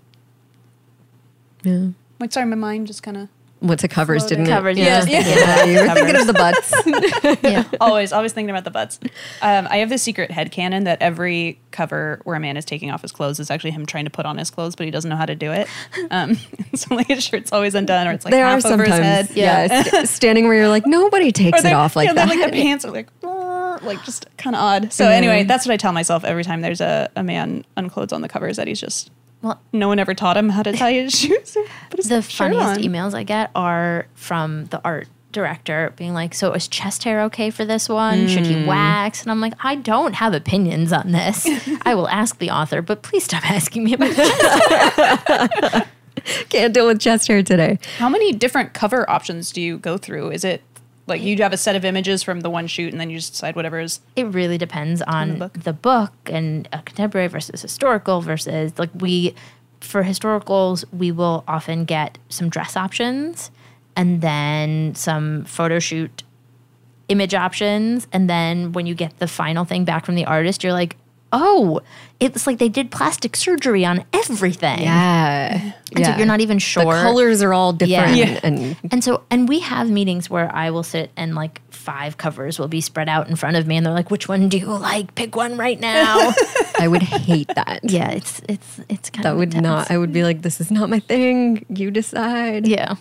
[SPEAKER 2] yeah.
[SPEAKER 1] like, sorry, my mind just kind of
[SPEAKER 2] Went to covers,
[SPEAKER 1] Floating.
[SPEAKER 2] didn't it?
[SPEAKER 3] Covers,
[SPEAKER 1] yeah.
[SPEAKER 3] yeah.
[SPEAKER 2] Yeah, you were thinking of the butts.
[SPEAKER 3] Yeah.
[SPEAKER 1] always, always thinking about the butts. Um, I have this secret headcanon that every cover where a man is taking off his clothes is actually him trying to put on his clothes, but he doesn't know how to do it. Um, so like his shirt's always undone, or it's like
[SPEAKER 2] There
[SPEAKER 1] half
[SPEAKER 2] are
[SPEAKER 1] over his
[SPEAKER 2] sometimes,
[SPEAKER 1] head.
[SPEAKER 2] yeah, st- standing where you're like, nobody takes
[SPEAKER 1] Or
[SPEAKER 2] it
[SPEAKER 1] they're-
[SPEAKER 2] off like
[SPEAKER 1] yeah,
[SPEAKER 2] that.
[SPEAKER 1] then, like the pants are like, "Brr," like just kind of odd. So anyway, that's what I tell myself every time there's a, a man unclothed on the cover is that he's just
[SPEAKER 3] Well,
[SPEAKER 1] no one ever taught him how to tie his shoes. Put his
[SPEAKER 3] the
[SPEAKER 1] shirt
[SPEAKER 3] funniest
[SPEAKER 1] on.
[SPEAKER 3] emails I get are from the art director being like, so is chest hair okay for this one? Should he wax? And I'm like, I don't have opinions on this. I will ask the author, but please stop asking me about chest.
[SPEAKER 2] Can't deal with chest hair today.
[SPEAKER 1] How many different cover options do you go through? Is it like you have a set of images from the one shoot and then you just decide whatever is
[SPEAKER 3] It really depends on
[SPEAKER 1] the book.
[SPEAKER 3] the book and a contemporary versus historical versus like we for historicals we will often get some dress options and then some photo shoot image options, and then when you get the final thing back from the artist you're like, oh, it's like they did plastic surgery on everything.
[SPEAKER 2] Yeah,
[SPEAKER 3] And so you're not even sure.
[SPEAKER 2] The colors are all different,
[SPEAKER 3] Yeah. Yeah.
[SPEAKER 2] and
[SPEAKER 3] And so, and we have meetings where I will sit and like five covers will be spread out in front of me, and they're like, "Which one do you like? Pick one right now."
[SPEAKER 2] I would hate that.
[SPEAKER 3] Yeah, it's it's it's kind
[SPEAKER 2] That
[SPEAKER 3] of
[SPEAKER 2] would
[SPEAKER 3] intense.
[SPEAKER 2] not. I would be like, this is not my thing. You decide.
[SPEAKER 3] Yeah,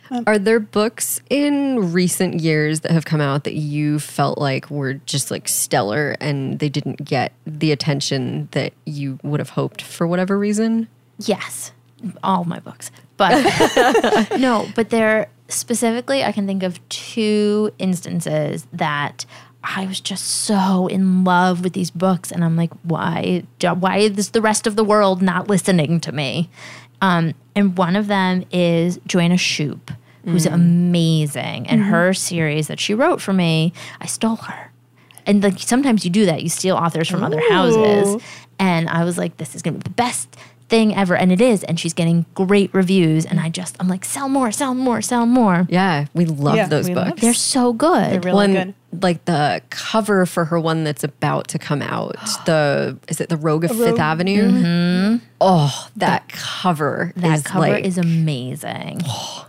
[SPEAKER 2] Are there books in recent years that have come out that you felt like were just like stellar and they didn't get the attention that you would have hoped for whatever reason?
[SPEAKER 3] Yes, all my books. But no, but there specifically, I can think of two instances that I was just so in love with these books, and I'm like, why? Why is the rest of the world not listening to me? Um, and one of them is Joanna Shupe, who's mm. amazing, and mm-hmm. her series that she wrote for me, I stole her. And like sometimes you do that, you steal authors from Ooh. Other houses, and I was like, this is gonna be the best thing ever, and it is, and she's getting great reviews, and I just I'm like, sell more, sell more, sell more.
[SPEAKER 2] Yeah, we love
[SPEAKER 1] yeah,
[SPEAKER 2] those
[SPEAKER 1] we
[SPEAKER 2] books.
[SPEAKER 1] Love
[SPEAKER 3] They're so good.
[SPEAKER 1] They're really
[SPEAKER 2] when,
[SPEAKER 1] good.
[SPEAKER 2] Like the cover for her one that's about to come out, the is it the Rogue of Fifth Avenue?
[SPEAKER 3] Mm-hmm.
[SPEAKER 2] Oh, that, that cover!
[SPEAKER 3] That
[SPEAKER 2] is
[SPEAKER 3] cover
[SPEAKER 2] like,
[SPEAKER 3] is amazing.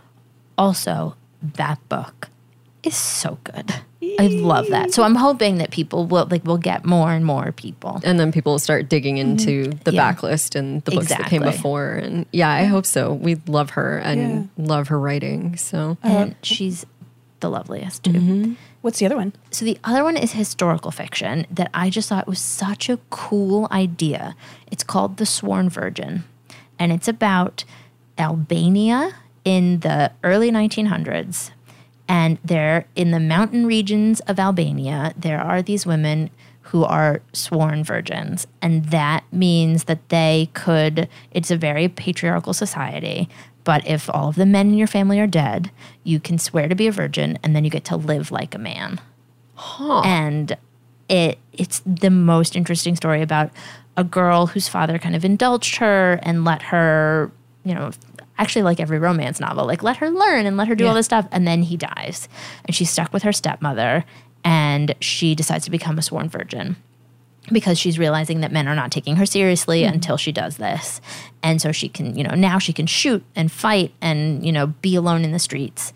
[SPEAKER 3] Also, that book is so good. I love that. So I'm hoping that people will like will get more and more people.
[SPEAKER 2] And then people will start digging into
[SPEAKER 1] Mm-hmm.
[SPEAKER 2] the
[SPEAKER 3] Yeah.
[SPEAKER 2] backlist and the books that
[SPEAKER 3] Exactly.
[SPEAKER 2] came before. And yeah, I hope so. We love her and
[SPEAKER 1] Yeah.
[SPEAKER 2] love her writing. So
[SPEAKER 3] And she's the loveliest too.
[SPEAKER 2] Mm-hmm.
[SPEAKER 1] What's the other one?
[SPEAKER 3] So the other one is historical fiction that I just thought was such a cool idea. It's called The Sworn Virgin, and it's about Albania in the early nineteen hundreds. And there, in the mountain regions of Albania, there are these women who are sworn virgins. And that means that they could, it's a very patriarchal society, but if all of the men in your family are dead, you can swear to be a virgin and then you get to live like a man.
[SPEAKER 2] huh.
[SPEAKER 3] And it it's the most interesting story about a girl whose father kind of indulged her and let her, you know, actually like every romance novel, like let her learn and let her do
[SPEAKER 2] Yeah.
[SPEAKER 3] all this stuff. And then he dies and she's stuck with her stepmother and she decides to become a sworn virgin because she's realizing that men are not taking her seriously
[SPEAKER 2] Mm-hmm.
[SPEAKER 3] until she does this. And so she can, you know, now she can shoot and fight and, you know, be alone in the streets.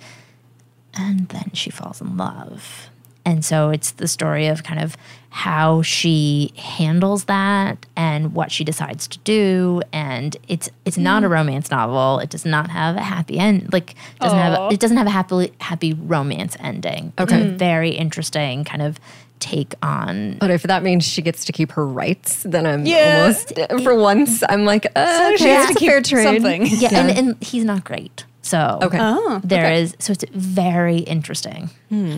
[SPEAKER 3] And then she falls in love. And so it's the story of kind of how she handles that and what she decides to do. And it's it's not a romance novel. It does not have a happy end. Like doesn't have
[SPEAKER 1] Aw.
[SPEAKER 3] a, it doesn't have a happy happy romance ending. It's
[SPEAKER 2] Okay.
[SPEAKER 3] a very interesting kind of take on.
[SPEAKER 2] But if that means she gets to keep her rights, then I'm
[SPEAKER 1] Yeah.
[SPEAKER 2] almost, for once, I'm like, uh,
[SPEAKER 1] she
[SPEAKER 2] okay,
[SPEAKER 1] has
[SPEAKER 2] it's
[SPEAKER 1] to
[SPEAKER 2] a fair
[SPEAKER 1] keep
[SPEAKER 2] trade.
[SPEAKER 1] something.
[SPEAKER 3] Yeah,
[SPEAKER 2] Yeah.
[SPEAKER 3] And, and he's not great. So
[SPEAKER 2] Okay.
[SPEAKER 1] Oh,
[SPEAKER 3] there
[SPEAKER 1] okay.
[SPEAKER 3] is so it's very interesting.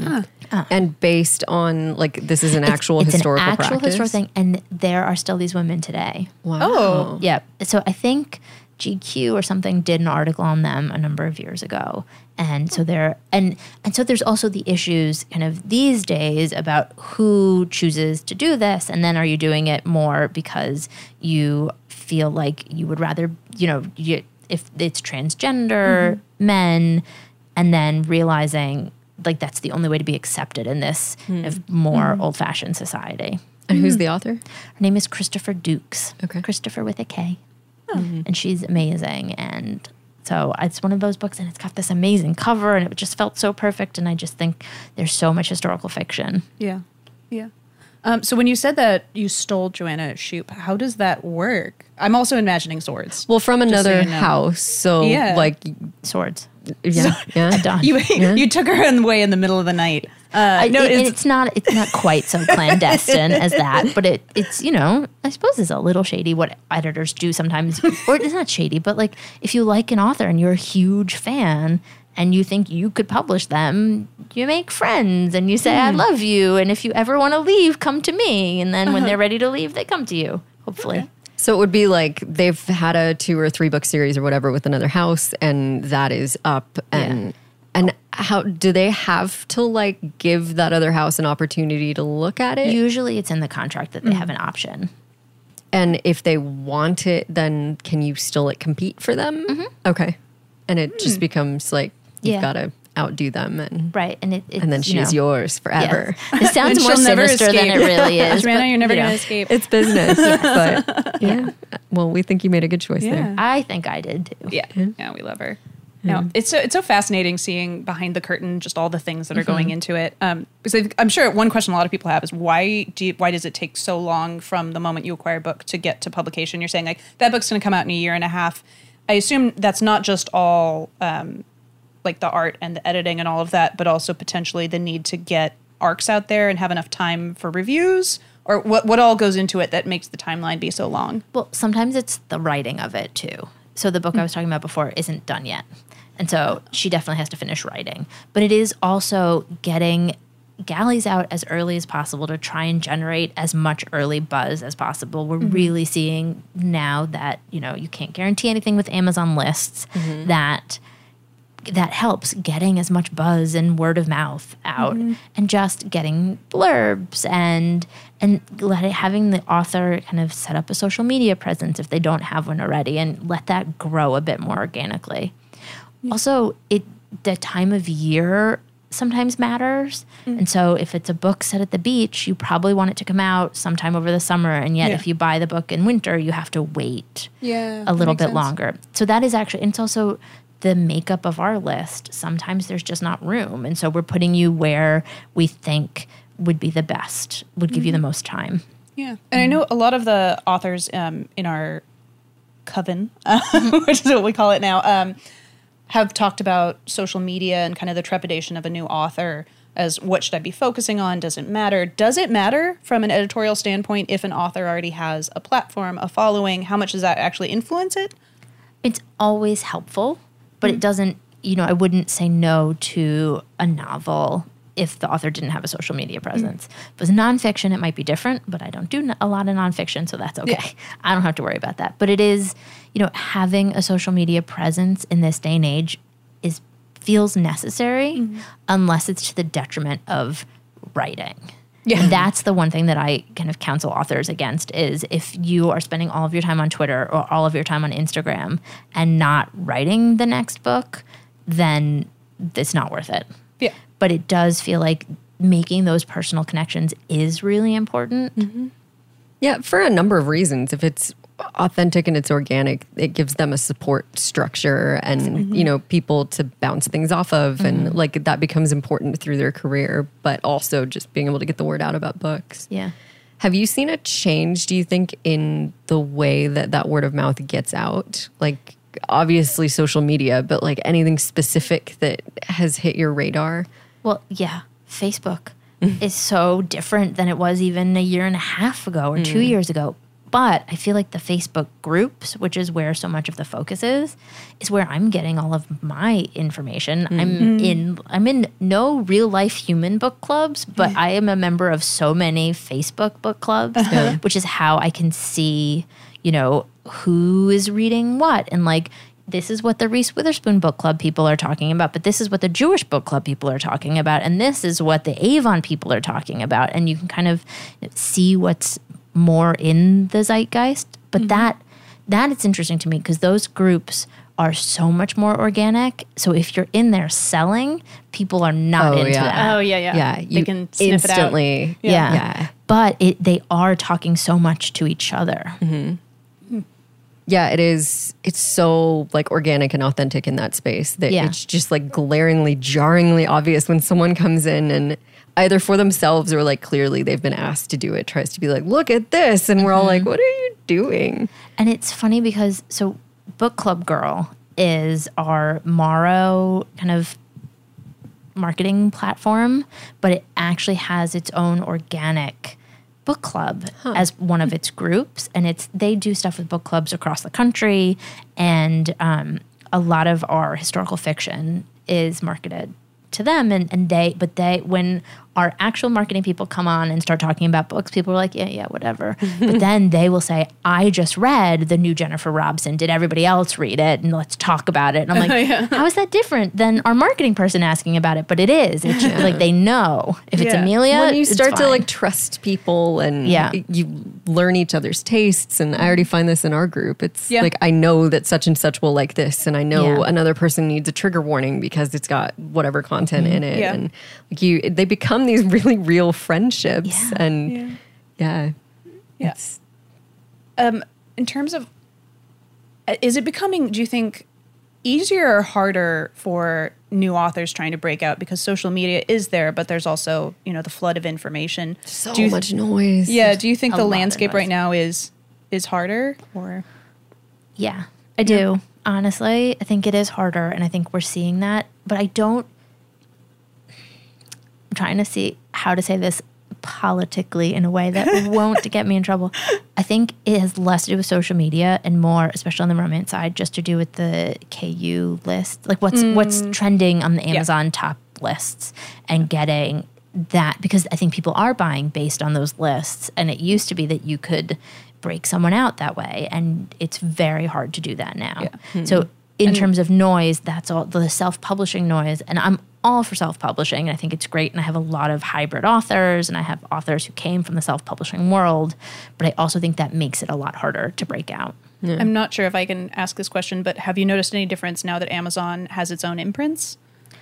[SPEAKER 2] And based on, like, this is an actual
[SPEAKER 3] it's
[SPEAKER 2] historical
[SPEAKER 3] an actual
[SPEAKER 2] practice.
[SPEAKER 3] historical thing, and there are still these women today.
[SPEAKER 2] Wow.
[SPEAKER 1] Oh.
[SPEAKER 3] Yeah. So I think G Q or something did an article on them a number of years ago. And so there and and so there's also the issues kind of these days about who chooses to do this, and then are you doing it more because you feel like you would rather, you know, you, if it's transgender
[SPEAKER 2] Mm-hmm.
[SPEAKER 3] men, and then realizing like that's the only way to be accepted in this kind of more
[SPEAKER 2] Mm-hmm.
[SPEAKER 3] old-fashioned society.
[SPEAKER 2] And who's the author?
[SPEAKER 3] Her name is Christopher Dukes.
[SPEAKER 2] Okay.
[SPEAKER 3] Christopher with a K. And she's amazing. And so it's one of those books, and it's got this amazing cover, and it just felt so perfect. And I just think there's so much historical fiction.
[SPEAKER 1] Yeah, yeah. Um, so when you said that you stole Joanna Shupe, how does that work? I'm also imagining swords.
[SPEAKER 2] Well, from
[SPEAKER 1] Just so
[SPEAKER 2] another
[SPEAKER 1] you know.
[SPEAKER 2] house. So,
[SPEAKER 1] Yeah.
[SPEAKER 2] like,
[SPEAKER 3] Swords.
[SPEAKER 2] yeah. yeah.
[SPEAKER 3] At dawn.
[SPEAKER 1] You
[SPEAKER 2] Yeah.
[SPEAKER 1] you took her in way in the middle of the night. Uh,
[SPEAKER 3] I-
[SPEAKER 1] no,
[SPEAKER 3] it- and
[SPEAKER 1] it's,
[SPEAKER 3] it's not it's not quite so clandestine as that, but it it's you know I suppose it's a little shady what editors do sometimes, or it's not shady, but like if you like an author and you're a huge fan and you think you could publish them, you make friends and you say I love you, and if you ever want to leave, come to me, and then when they're ready to leave, they come to you. Hopefully,
[SPEAKER 2] So it would be like they've had a two or three book series or whatever with another house, and that is up. And
[SPEAKER 3] Yeah.
[SPEAKER 2] and how do they have to like give that other house an opportunity to look at it?
[SPEAKER 3] usually it's in the contract that they have an option.
[SPEAKER 2] And if they want it, then can you still like compete for them? Okay. And it just becomes like you've
[SPEAKER 3] Yeah.
[SPEAKER 2] got to outdo them, and
[SPEAKER 3] Right, and it it's,
[SPEAKER 2] and then
[SPEAKER 3] you
[SPEAKER 2] she's
[SPEAKER 3] know,
[SPEAKER 2] yours forever.
[SPEAKER 3] Yes. It sounds
[SPEAKER 1] And
[SPEAKER 3] more
[SPEAKER 1] she'll never
[SPEAKER 3] sinister than it
[SPEAKER 1] escape.
[SPEAKER 3] really is.
[SPEAKER 1] Joanna,
[SPEAKER 3] but,
[SPEAKER 1] you're never
[SPEAKER 3] you
[SPEAKER 1] going to
[SPEAKER 3] know.
[SPEAKER 1] escape.
[SPEAKER 2] It's business, but yeah. Well, we think you made a good choice
[SPEAKER 1] Yeah.
[SPEAKER 2] there.
[SPEAKER 3] I think I did too.
[SPEAKER 1] Yeah, yeah, we love her. No, it's so it's so fascinating seeing behind the curtain just all the things that are going into it. Um, because I- I'm sure one question a lot of people have is why do you, why does it take so long from the moment you acquire a book to get to publication? You're saying like that book's going to come out in a year and a half. I assume that's not just all um, like the art and the editing and all of that, but also potentially the need to get arcs out there and have enough time for reviews? Or what what all goes into it that makes the timeline be so long?
[SPEAKER 3] Well, sometimes it's the writing of it too. So the book mm. I was talking about before isn't done yet. And so she definitely has to finish writing. But it is also getting galleys out as early as possible to try and generate as much early buzz as possible. We're mm-hmm. really seeing now that, you know, you can't guarantee anything with Amazon lists, mm-hmm. that that helps getting as much buzz and word of mouth out, mm-hmm. and just getting blurbs and and let it, having the author kind of set up a social media presence if they don't have one already, and let that grow a bit more organically. Yeah. Also, it the time of year sometimes matters. Mm. And so if it's a book set at the beach, you probably want it to come out sometime over the summer. And yet yeah. if you buy the book in winter, you have to wait
[SPEAKER 1] yeah,
[SPEAKER 3] a little bit
[SPEAKER 1] sense.
[SPEAKER 3] longer. So that is actually, and it's also the makeup of our list. Sometimes there's just not room. And so we're putting you where we think would be the best, would give mm. you the most time.
[SPEAKER 1] Yeah. And mm. I know a lot of the authors um, in our coven, uh, which is what we call it now, um, have talked about social media and kind of the trepidation of a new author as what should I be focusing on? Does it matter? Does it matter from an editorial standpoint if an author already has a platform, a following? How much does that actually influence it?
[SPEAKER 3] It's always helpful, but mm. it doesn't, you know, I wouldn't say no to a novel if the author didn't have a social media presence. Mm. If it was nonfiction, it might be different, but I don't do a lot of nonfiction, so that's okay. Yeah. I don't have to worry about that. But it is, you know, having a social media presence in this day and age is feels necessary, mm-hmm. unless it's to the detriment of writing. Yeah. And that's the one thing that I kind of counsel authors against is if you are spending all of your time on Twitter or all of your time on Instagram and not writing the next book, then it's not worth it.
[SPEAKER 1] Yeah.
[SPEAKER 3] But it does feel like making those personal connections is really important.
[SPEAKER 2] Mm-hmm. Yeah, for a number of reasons. If it's authentic and it's organic, it gives them a support structure and, mm-hmm. you know, people to bounce things off of. Mm-hmm. And like that becomes important through their career, but also just being able to get the word out about books.
[SPEAKER 3] Yeah.
[SPEAKER 2] Have you seen a change, do you think, in the way that that word of mouth gets out? Like, obviously social media, but like anything specific that has hit your radar?
[SPEAKER 3] Well, yeah, Facebook is so different than it was even a year and a half ago or mm. two years ago. But I feel like the Facebook groups, which is where so much of the focus is, is where I'm getting all of my information. Mm. I'm in I'm in no real life human book clubs, but I am a member of so many Facebook book clubs, uh-huh. which is how I can see, you know, who is reading what, and like this is what the Reese Witherspoon book club people are talking about, but this is what the Jewish book club people are talking about, and this is what the Avon people are talking about, and you can kind of see what's more in the zeitgeist. But mm-hmm. that that it's interesting to me because those groups are so much more organic. So if you're in there selling, people are not
[SPEAKER 2] oh,
[SPEAKER 3] into
[SPEAKER 2] yeah.
[SPEAKER 3] that.
[SPEAKER 1] Oh yeah, yeah.
[SPEAKER 2] Yeah,
[SPEAKER 1] you they can sniff
[SPEAKER 2] instantly.
[SPEAKER 1] It out.
[SPEAKER 3] Yeah.
[SPEAKER 2] Yeah. yeah.
[SPEAKER 3] But it, they are talking so much to each other.
[SPEAKER 2] Mm-hmm. Yeah, it is. It's so like organic and authentic in that space that
[SPEAKER 3] yeah.
[SPEAKER 2] it's just like glaringly, jarringly obvious when someone comes in and either for themselves or like clearly they've been asked to do it, tries to be like, look at this. And we're all like, what are you doing?
[SPEAKER 3] And it's funny because, so Book Club Girl is our Morrow kind of marketing platform, but it actually has its own organic book club huh. as one of its groups, and it's they do stuff with book clubs across the country, and um, a lot of our historical fiction is marketed to them, and, and they but they when our actual marketing people come on and start talking about books, people are like, yeah, yeah, whatever. But then they will say, I just read the new Jennifer Robson. Did everybody else read it? And let's talk about it. And I'm like, yeah. how is that different than our marketing person asking about it? But it is. It's yeah. like they know. If it's yeah. Amelia,
[SPEAKER 2] when you
[SPEAKER 3] it's
[SPEAKER 2] start
[SPEAKER 3] fine.
[SPEAKER 2] to like trust people and
[SPEAKER 3] yeah.
[SPEAKER 2] you learn each other's tastes. And I already find this in our group. It's
[SPEAKER 1] yeah.
[SPEAKER 2] like, I know that such and such will like this. And I know
[SPEAKER 3] Yeah.
[SPEAKER 2] another person needs a trigger warning because it's got whatever content mm-hmm. in it.
[SPEAKER 1] Yeah.
[SPEAKER 2] And like you, they become these really real friendships.
[SPEAKER 3] Yeah.
[SPEAKER 2] And
[SPEAKER 1] Yeah.
[SPEAKER 2] yeah.
[SPEAKER 1] Yeah.
[SPEAKER 2] It's,
[SPEAKER 1] Um, in terms of, uh, is it becoming, do you think, easier or harder for new authors trying to break out because social media is there, but there's also, you know, the flood of information.
[SPEAKER 2] so
[SPEAKER 1] do you,
[SPEAKER 2] much noise.
[SPEAKER 1] Yeah. Do you think
[SPEAKER 3] A
[SPEAKER 1] the
[SPEAKER 3] lot of
[SPEAKER 1] landscape
[SPEAKER 3] noise.
[SPEAKER 1] right now is is harder or?
[SPEAKER 3] Yeah, I do. honestly. I think it is harder, and I think we're seeing that. But I don't. I'm trying to see how to say this politically in a way that won't get me in trouble. I think it has less to do with social media and more, especially on the romance side, just to do with the K U list, like what's mm. what's trending on the Amazon yeah. top lists, and getting that, because I think people are buying based on those lists, and it used to be that you could break someone out that way, and it's very hard to do that now. Yeah. Mm-hmm. So in and terms of noise, that's all the self-publishing noise, and I'm all for self-publishing, and I think it's great, and I have a lot of hybrid authors, and I have authors who came from the self-publishing world, but I also think that makes it a lot harder to break out.
[SPEAKER 1] Yeah. I'm not sure if I can ask this question, but have you noticed any difference now that Amazon has its own imprints?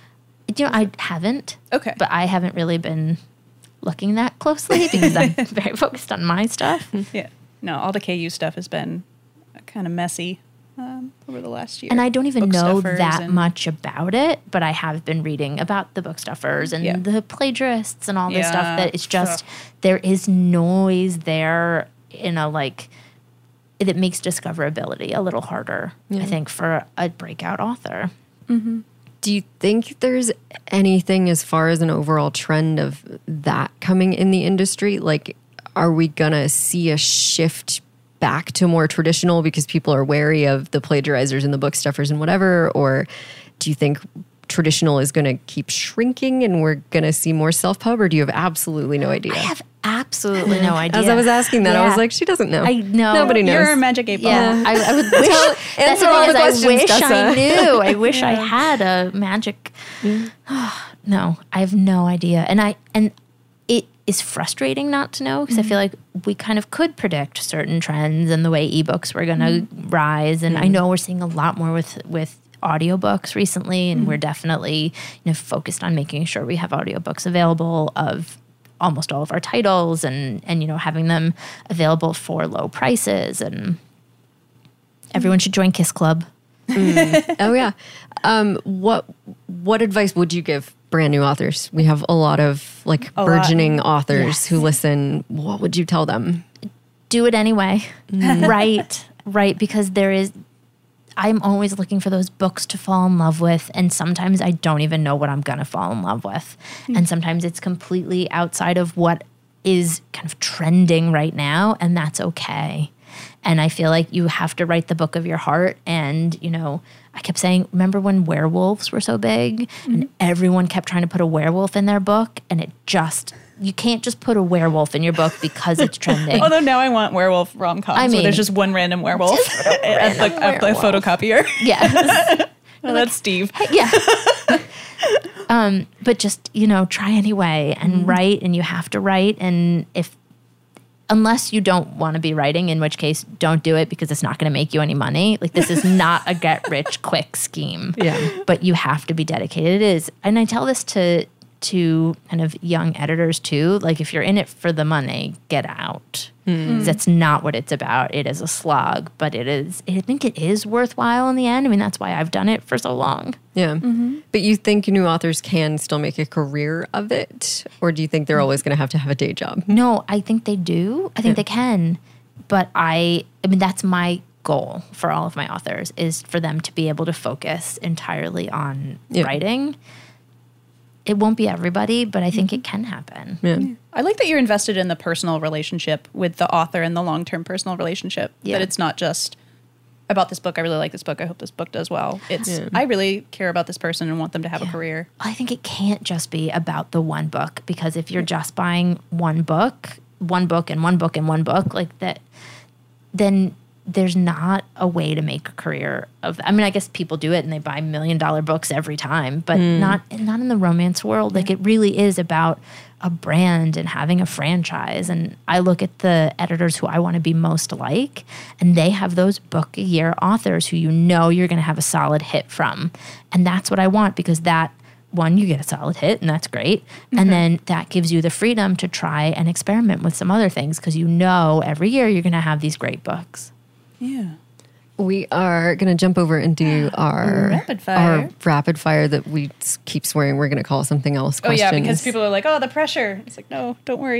[SPEAKER 3] You know, I haven't.
[SPEAKER 1] Okay.
[SPEAKER 3] But I haven't really been looking that closely because I'm very focused on my stuff.
[SPEAKER 1] Yeah. No, all the K U stuff has been kind of messy um, over the last year.
[SPEAKER 3] And I don't even
[SPEAKER 1] Book
[SPEAKER 3] know
[SPEAKER 1] stuffers
[SPEAKER 3] that
[SPEAKER 1] and,
[SPEAKER 3] much about it, but I have been reading about the book stuffers and
[SPEAKER 1] yeah.
[SPEAKER 3] the plagiarists and all this
[SPEAKER 1] yeah.
[SPEAKER 3] stuff that it's just, there is noise there in a like, that makes discoverability a little harder, yeah. I think, for a breakout author.
[SPEAKER 2] Mm-hmm. Do you think there's anything as far as an overall trend of that coming in the industry? Like, are we going to see a shift back to more traditional because people are wary of the plagiarizers and the book stuffers and whatever? Or do you think traditional is going to keep shrinking and we're going to see more self-pub? Or do you have absolutely no idea?
[SPEAKER 3] I have absolutely no idea.
[SPEAKER 2] As I was asking that,
[SPEAKER 3] yeah.
[SPEAKER 2] I was like, she doesn't know.
[SPEAKER 3] I know.
[SPEAKER 2] Nobody knows.
[SPEAKER 1] You're a magic eight ball.
[SPEAKER 3] Yeah, I, I would wish.
[SPEAKER 2] Tell,
[SPEAKER 3] that's the
[SPEAKER 2] all
[SPEAKER 3] thing
[SPEAKER 2] the
[SPEAKER 3] is, I wish
[SPEAKER 2] Dessa.
[SPEAKER 3] I knew. I wish yeah. I had a magic.
[SPEAKER 2] Mm.
[SPEAKER 3] No, I have no idea, and I and it is frustrating not to know because mm. I feel like we kind of could predict certain trends and the way ebooks were going to mm. rise, and mm. I know we're seeing a lot more with with. audiobooks recently, and mm. we're definitely you know focused on making sure we have audiobooks available of almost all of our titles, and and you know having them available for low prices, and everyone should join Kiss Club.
[SPEAKER 2] Mm. Oh yeah. Um, what what advice would you give brand new authors? We have a lot of like a burgeoning lot. authors yes. who listen. What would you tell them?
[SPEAKER 3] Do it anyway. Mm. Right, right, because there is. I'm always looking for those books to fall in love with, and sometimes I don't even know what I'm going to fall in love with. Mm. And sometimes it's completely outside of what is kind of trending right now, and that's okay. And I feel like you have to write the book of your heart. And, you know, I kept saying, remember when werewolves were so big mm. and everyone kept trying to put a werewolf in their book, and it just... You can't just put a werewolf in your book because it's trending.
[SPEAKER 1] Although now I want werewolf rom-coms. I mean, where there's just one random werewolf at,
[SPEAKER 3] random
[SPEAKER 1] the, at the photocopier.
[SPEAKER 3] Yes.
[SPEAKER 1] Well, that's Steve.
[SPEAKER 3] Hey, yeah. um, but just, you know, try anyway and mm-hmm. write, and you have to write. And if, unless you don't want to be writing, in which case don't do it because it's not going to make you any money. Like, this is not a get rich quick scheme.
[SPEAKER 2] Yeah. But
[SPEAKER 3] you have to be dedicated. It is. And I tell this to, to kind of young editors too, like if you're in it for the money, get out. Mm. That's not what it's about. It is a slog, but it is, I think it is worthwhile in the end. I mean, that's why I've done it for so long.
[SPEAKER 2] Yeah. Mm-hmm. But you think new authors can still make a career of it? Or do you think they're always going to have to have a day job?
[SPEAKER 3] No, I think they do. I think yeah. they can. But I, I mean, that's my goal for all of my authors, is for them to be able to focus entirely on yeah. writing. It won't be everybody, but I think it can happen.
[SPEAKER 2] Yeah.
[SPEAKER 1] Yeah. I like that you're invested in the personal relationship with the author and the long-term personal relationship. Yeah. That it's not just about this book. I really like this book. I hope this book does well. It's yeah. I really care about this person and want them to have yeah. a career.
[SPEAKER 3] I think it can't just be about the one book, because if you're just buying one book, one book and one book and one book like that, then there's not a way to make a career of that. I mean, I guess people do it and they buy million dollar books every time, but mm. not not in the romance world. Like, it really is about a brand and having a franchise. And I look at the editors who I want to be most like, and they have those book a year authors who you know you're going to have a solid hit from. And that's what I want, because that, one, you get a solid hit, and that's great. Mm-hmm. And then that gives you the freedom to try and experiment with some other things, because you know every year you're going to have these great books.
[SPEAKER 1] Yeah.
[SPEAKER 2] We are going to jump over and do our
[SPEAKER 1] rapid fire.
[SPEAKER 2] Our rapid fire that we keep swearing we're going to call something else.
[SPEAKER 1] Oh, yeah, because people are like, oh, the pressure. It's like, no, don't worry.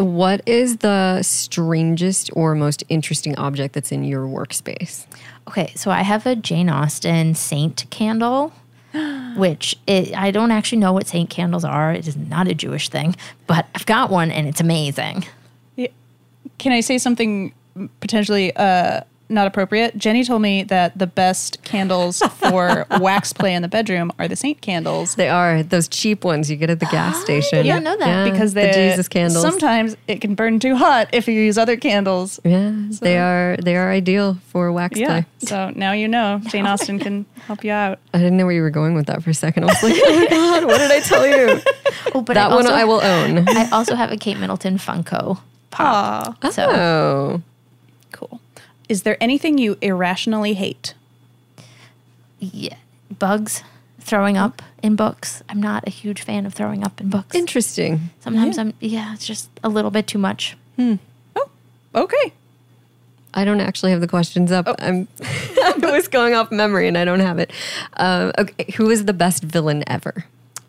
[SPEAKER 2] What is the strangest or most interesting object that's in your workspace?
[SPEAKER 3] Okay, so I have a Jane Austen saint candle, which it, I don't actually know what saint candles are. It is not a Jewish thing, but I've got one and it's amazing.
[SPEAKER 1] Yeah. Can I say something potentially uh, not appropriate? Jenny told me that the best candles for wax play in the bedroom are the saint candles.
[SPEAKER 2] They are those cheap ones you get at the gas station.
[SPEAKER 3] didn't know that.
[SPEAKER 1] Because
[SPEAKER 2] the
[SPEAKER 1] they
[SPEAKER 2] Jesus candles.
[SPEAKER 1] Sometimes it can burn too hot if you use other candles.
[SPEAKER 2] Yeah, they are they are ideal for wax
[SPEAKER 1] Yeah.
[SPEAKER 2] play.
[SPEAKER 1] So now you know Jane Austen can help you out.
[SPEAKER 2] I didn't know where you were going with that for a second. I was like, oh my God, what did I tell you?
[SPEAKER 3] Oh, but
[SPEAKER 2] That
[SPEAKER 3] I
[SPEAKER 2] one
[SPEAKER 3] also,
[SPEAKER 2] I will own.
[SPEAKER 3] I also have a Kate Middleton Funko Pop.
[SPEAKER 1] Aw,
[SPEAKER 3] So
[SPEAKER 2] Oh.
[SPEAKER 1] cool. Is there anything you irrationally hate?
[SPEAKER 3] yeah, bugs, throwing up in books. I'm not a huge fan of throwing up in books.
[SPEAKER 2] Interesting.
[SPEAKER 3] Sometimes I'm yeah, it's just a little bit too much.
[SPEAKER 1] Okay.
[SPEAKER 2] I don't actually have the questions up. I'm I was going off memory and I don't have it. Um, okay, who is the best villain ever?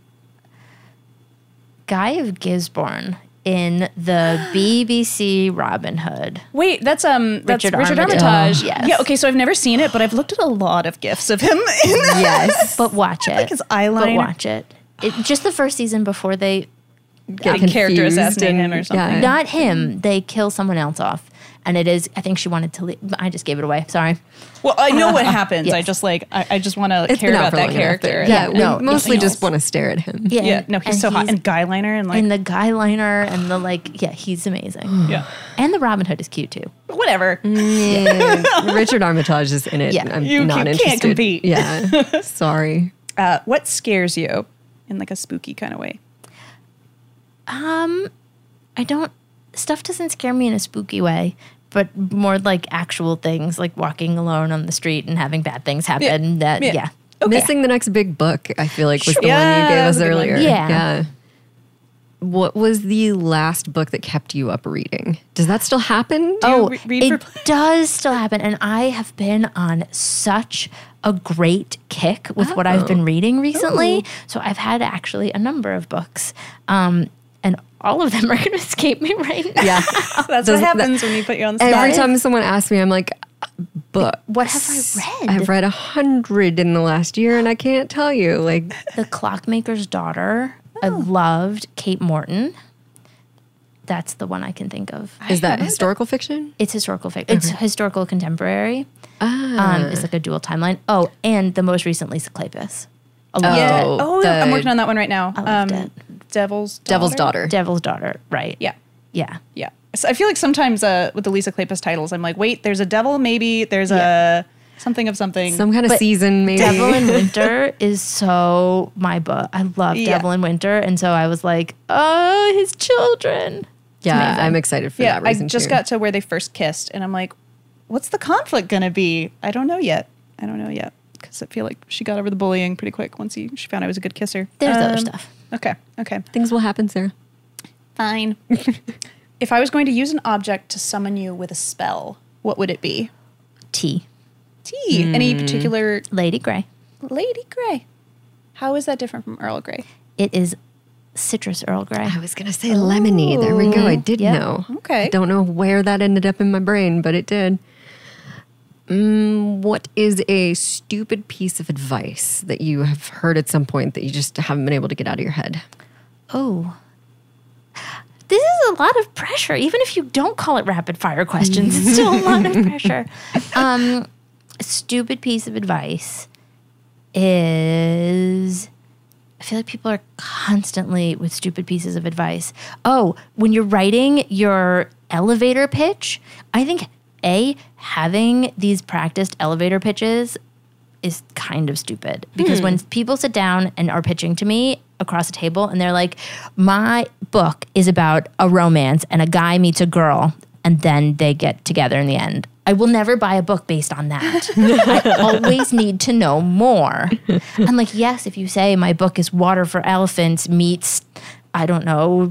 [SPEAKER 3] Guy of Gisborne in the B B C Robin Hood.
[SPEAKER 1] Wait, that's um that's
[SPEAKER 3] Richard
[SPEAKER 1] Richard,
[SPEAKER 3] Armitage.
[SPEAKER 1] Armitage.
[SPEAKER 3] Oh. Yes.
[SPEAKER 1] Yeah, okay, so I've never seen it, but I've looked at a lot of gifs of him in
[SPEAKER 2] Yes.
[SPEAKER 3] But watch it.
[SPEAKER 1] his eyeliner.
[SPEAKER 3] But watch it. it. Just the first season before they,
[SPEAKER 2] Get
[SPEAKER 1] Like character
[SPEAKER 2] confused
[SPEAKER 1] assassinate
[SPEAKER 2] and-
[SPEAKER 1] him or something.
[SPEAKER 2] yeah.
[SPEAKER 3] not him, they kill someone else off. And it is, I think she wanted to leave. I just gave it away. Sorry.
[SPEAKER 1] Well, I know what happens. I
[SPEAKER 3] Yes.
[SPEAKER 1] just like I, I just want to
[SPEAKER 2] It's
[SPEAKER 1] care
[SPEAKER 2] been out
[SPEAKER 1] about
[SPEAKER 2] for
[SPEAKER 1] that
[SPEAKER 2] long enough
[SPEAKER 1] character.
[SPEAKER 2] that- Yeah,
[SPEAKER 3] Yeah,
[SPEAKER 2] we
[SPEAKER 3] no,
[SPEAKER 2] mostly
[SPEAKER 3] nothing
[SPEAKER 2] just
[SPEAKER 3] else.
[SPEAKER 2] want to stare at him.
[SPEAKER 3] Yeah.
[SPEAKER 1] Yeah,
[SPEAKER 3] and-
[SPEAKER 1] no, he's
[SPEAKER 3] and
[SPEAKER 1] so hot and guy liner and like
[SPEAKER 3] And the guy liner and the like, yeah, he's amazing.
[SPEAKER 1] yeah,
[SPEAKER 3] And the Robin Hood is cute too.
[SPEAKER 1] whatever.
[SPEAKER 2] Yeah. Richard Armitage is in it.
[SPEAKER 3] Yeah.
[SPEAKER 2] I'm
[SPEAKER 1] You
[SPEAKER 2] not
[SPEAKER 1] can't
[SPEAKER 2] interested.
[SPEAKER 1] compete.
[SPEAKER 2] Yeah. Sorry.
[SPEAKER 1] Uh, what scares you in like a spooky kind of way?
[SPEAKER 3] Um, I don't, stuff doesn't scare me in a spooky way, but more like actual things, like walking alone on the street and having bad things happen. That,
[SPEAKER 1] Yeah.
[SPEAKER 3] yeah.
[SPEAKER 1] Okay.
[SPEAKER 2] Missing the Next Big Book, I feel like, was the
[SPEAKER 1] Yeah,
[SPEAKER 2] one you gave
[SPEAKER 1] that was
[SPEAKER 2] us
[SPEAKER 1] a good one.
[SPEAKER 2] earlier.
[SPEAKER 3] Yeah.
[SPEAKER 2] Yeah. What was the last book that kept you up reading? Does that still happen?
[SPEAKER 1] Do you
[SPEAKER 3] Oh,
[SPEAKER 1] re- read
[SPEAKER 3] it
[SPEAKER 1] for-
[SPEAKER 3] does still happen. And I have been on such a great kick with what I've been reading recently.
[SPEAKER 1] Ooh.
[SPEAKER 3] So I've had actually a number of books. Um, and all of them are going to escape me right now.
[SPEAKER 2] Yeah.
[SPEAKER 1] That's
[SPEAKER 2] Does-
[SPEAKER 1] what happens when you put you on the spot.
[SPEAKER 2] Every time someone asks me, I'm like, books.
[SPEAKER 3] What have I read?
[SPEAKER 2] I've read a hundred in the last year and I can't tell you. Like,
[SPEAKER 3] The Clockmaker's Daughter. I loved Kate Morton. That's the one I can think of.
[SPEAKER 2] is that historical fiction?
[SPEAKER 3] It's historical fiction. It's historical contemporary.
[SPEAKER 2] Ah.
[SPEAKER 3] Um, it's like a dual timeline. Oh, and the most recently, Cyclopus. A lot.
[SPEAKER 1] Yeah.
[SPEAKER 2] Oh,
[SPEAKER 1] Oh,
[SPEAKER 2] the-
[SPEAKER 1] I'm working on that one right now.
[SPEAKER 3] I loved
[SPEAKER 1] um,
[SPEAKER 3] it.
[SPEAKER 1] Devil's Daughter?
[SPEAKER 2] Devil's Daughter.
[SPEAKER 3] Devil's Daughter. Right.
[SPEAKER 1] Yeah.
[SPEAKER 3] Yeah.
[SPEAKER 1] Yeah. So I feel like sometimes uh, with the Lisa Kleypas titles, I'm like, wait, there's a devil, maybe there's
[SPEAKER 3] Yeah.
[SPEAKER 1] a something of something.
[SPEAKER 2] Some kind of
[SPEAKER 3] But
[SPEAKER 2] season, maybe.
[SPEAKER 3] Devil in Winter is so my book. I love
[SPEAKER 1] Yeah.
[SPEAKER 3] Devil in Winter. And so I was like, oh, his children. It's
[SPEAKER 2] yeah,
[SPEAKER 3] amazing.
[SPEAKER 2] I'm excited for
[SPEAKER 1] yeah,
[SPEAKER 2] that
[SPEAKER 1] I
[SPEAKER 2] reason
[SPEAKER 1] just
[SPEAKER 2] too.
[SPEAKER 1] got to where they first kissed, and I'm like, what's the conflict gonna be? I don't know yet. I don't know yet because I feel like she got over the bullying pretty quick once he, she found I was a good kisser.
[SPEAKER 3] There's other
[SPEAKER 1] Um,
[SPEAKER 3] stuff.
[SPEAKER 1] Okay. Okay.
[SPEAKER 2] Things will happen, Sarah.
[SPEAKER 1] Fine. If I was going to use an object to summon you with a spell, what would it be?
[SPEAKER 3] Tea.
[SPEAKER 1] Tea. Any particular
[SPEAKER 3] Lady Grey.
[SPEAKER 1] Lady Grey? How is that different from Earl Grey?
[SPEAKER 3] It is citrus Earl Grey.
[SPEAKER 2] I was going to say lemony. There we go. I did
[SPEAKER 3] Yeah.
[SPEAKER 2] know.
[SPEAKER 1] Okay.
[SPEAKER 2] I don't know where that ended up in my brain, but it did. Mm, what is a stupid piece of advice that you have heard at some point that you just haven't been able to get out of your head?
[SPEAKER 3] Oh. This is a lot of pressure. Even if you don't call it rapid fire questions, it's still a lot of pressure. Um, a stupid piece of advice is I feel like people are constantly with stupid pieces of advice. Oh, when you're writing your elevator pitch, I think A, having these practiced elevator pitches is kind of stupid because when people sit down and are pitching to me across a table and they're like, my book is about a romance and a guy meets a girl and then they get together in the end. I will never buy a book based on that. I always need to know more. I'm like, yes, if you say my book is Water for Elephants meets, I don't know,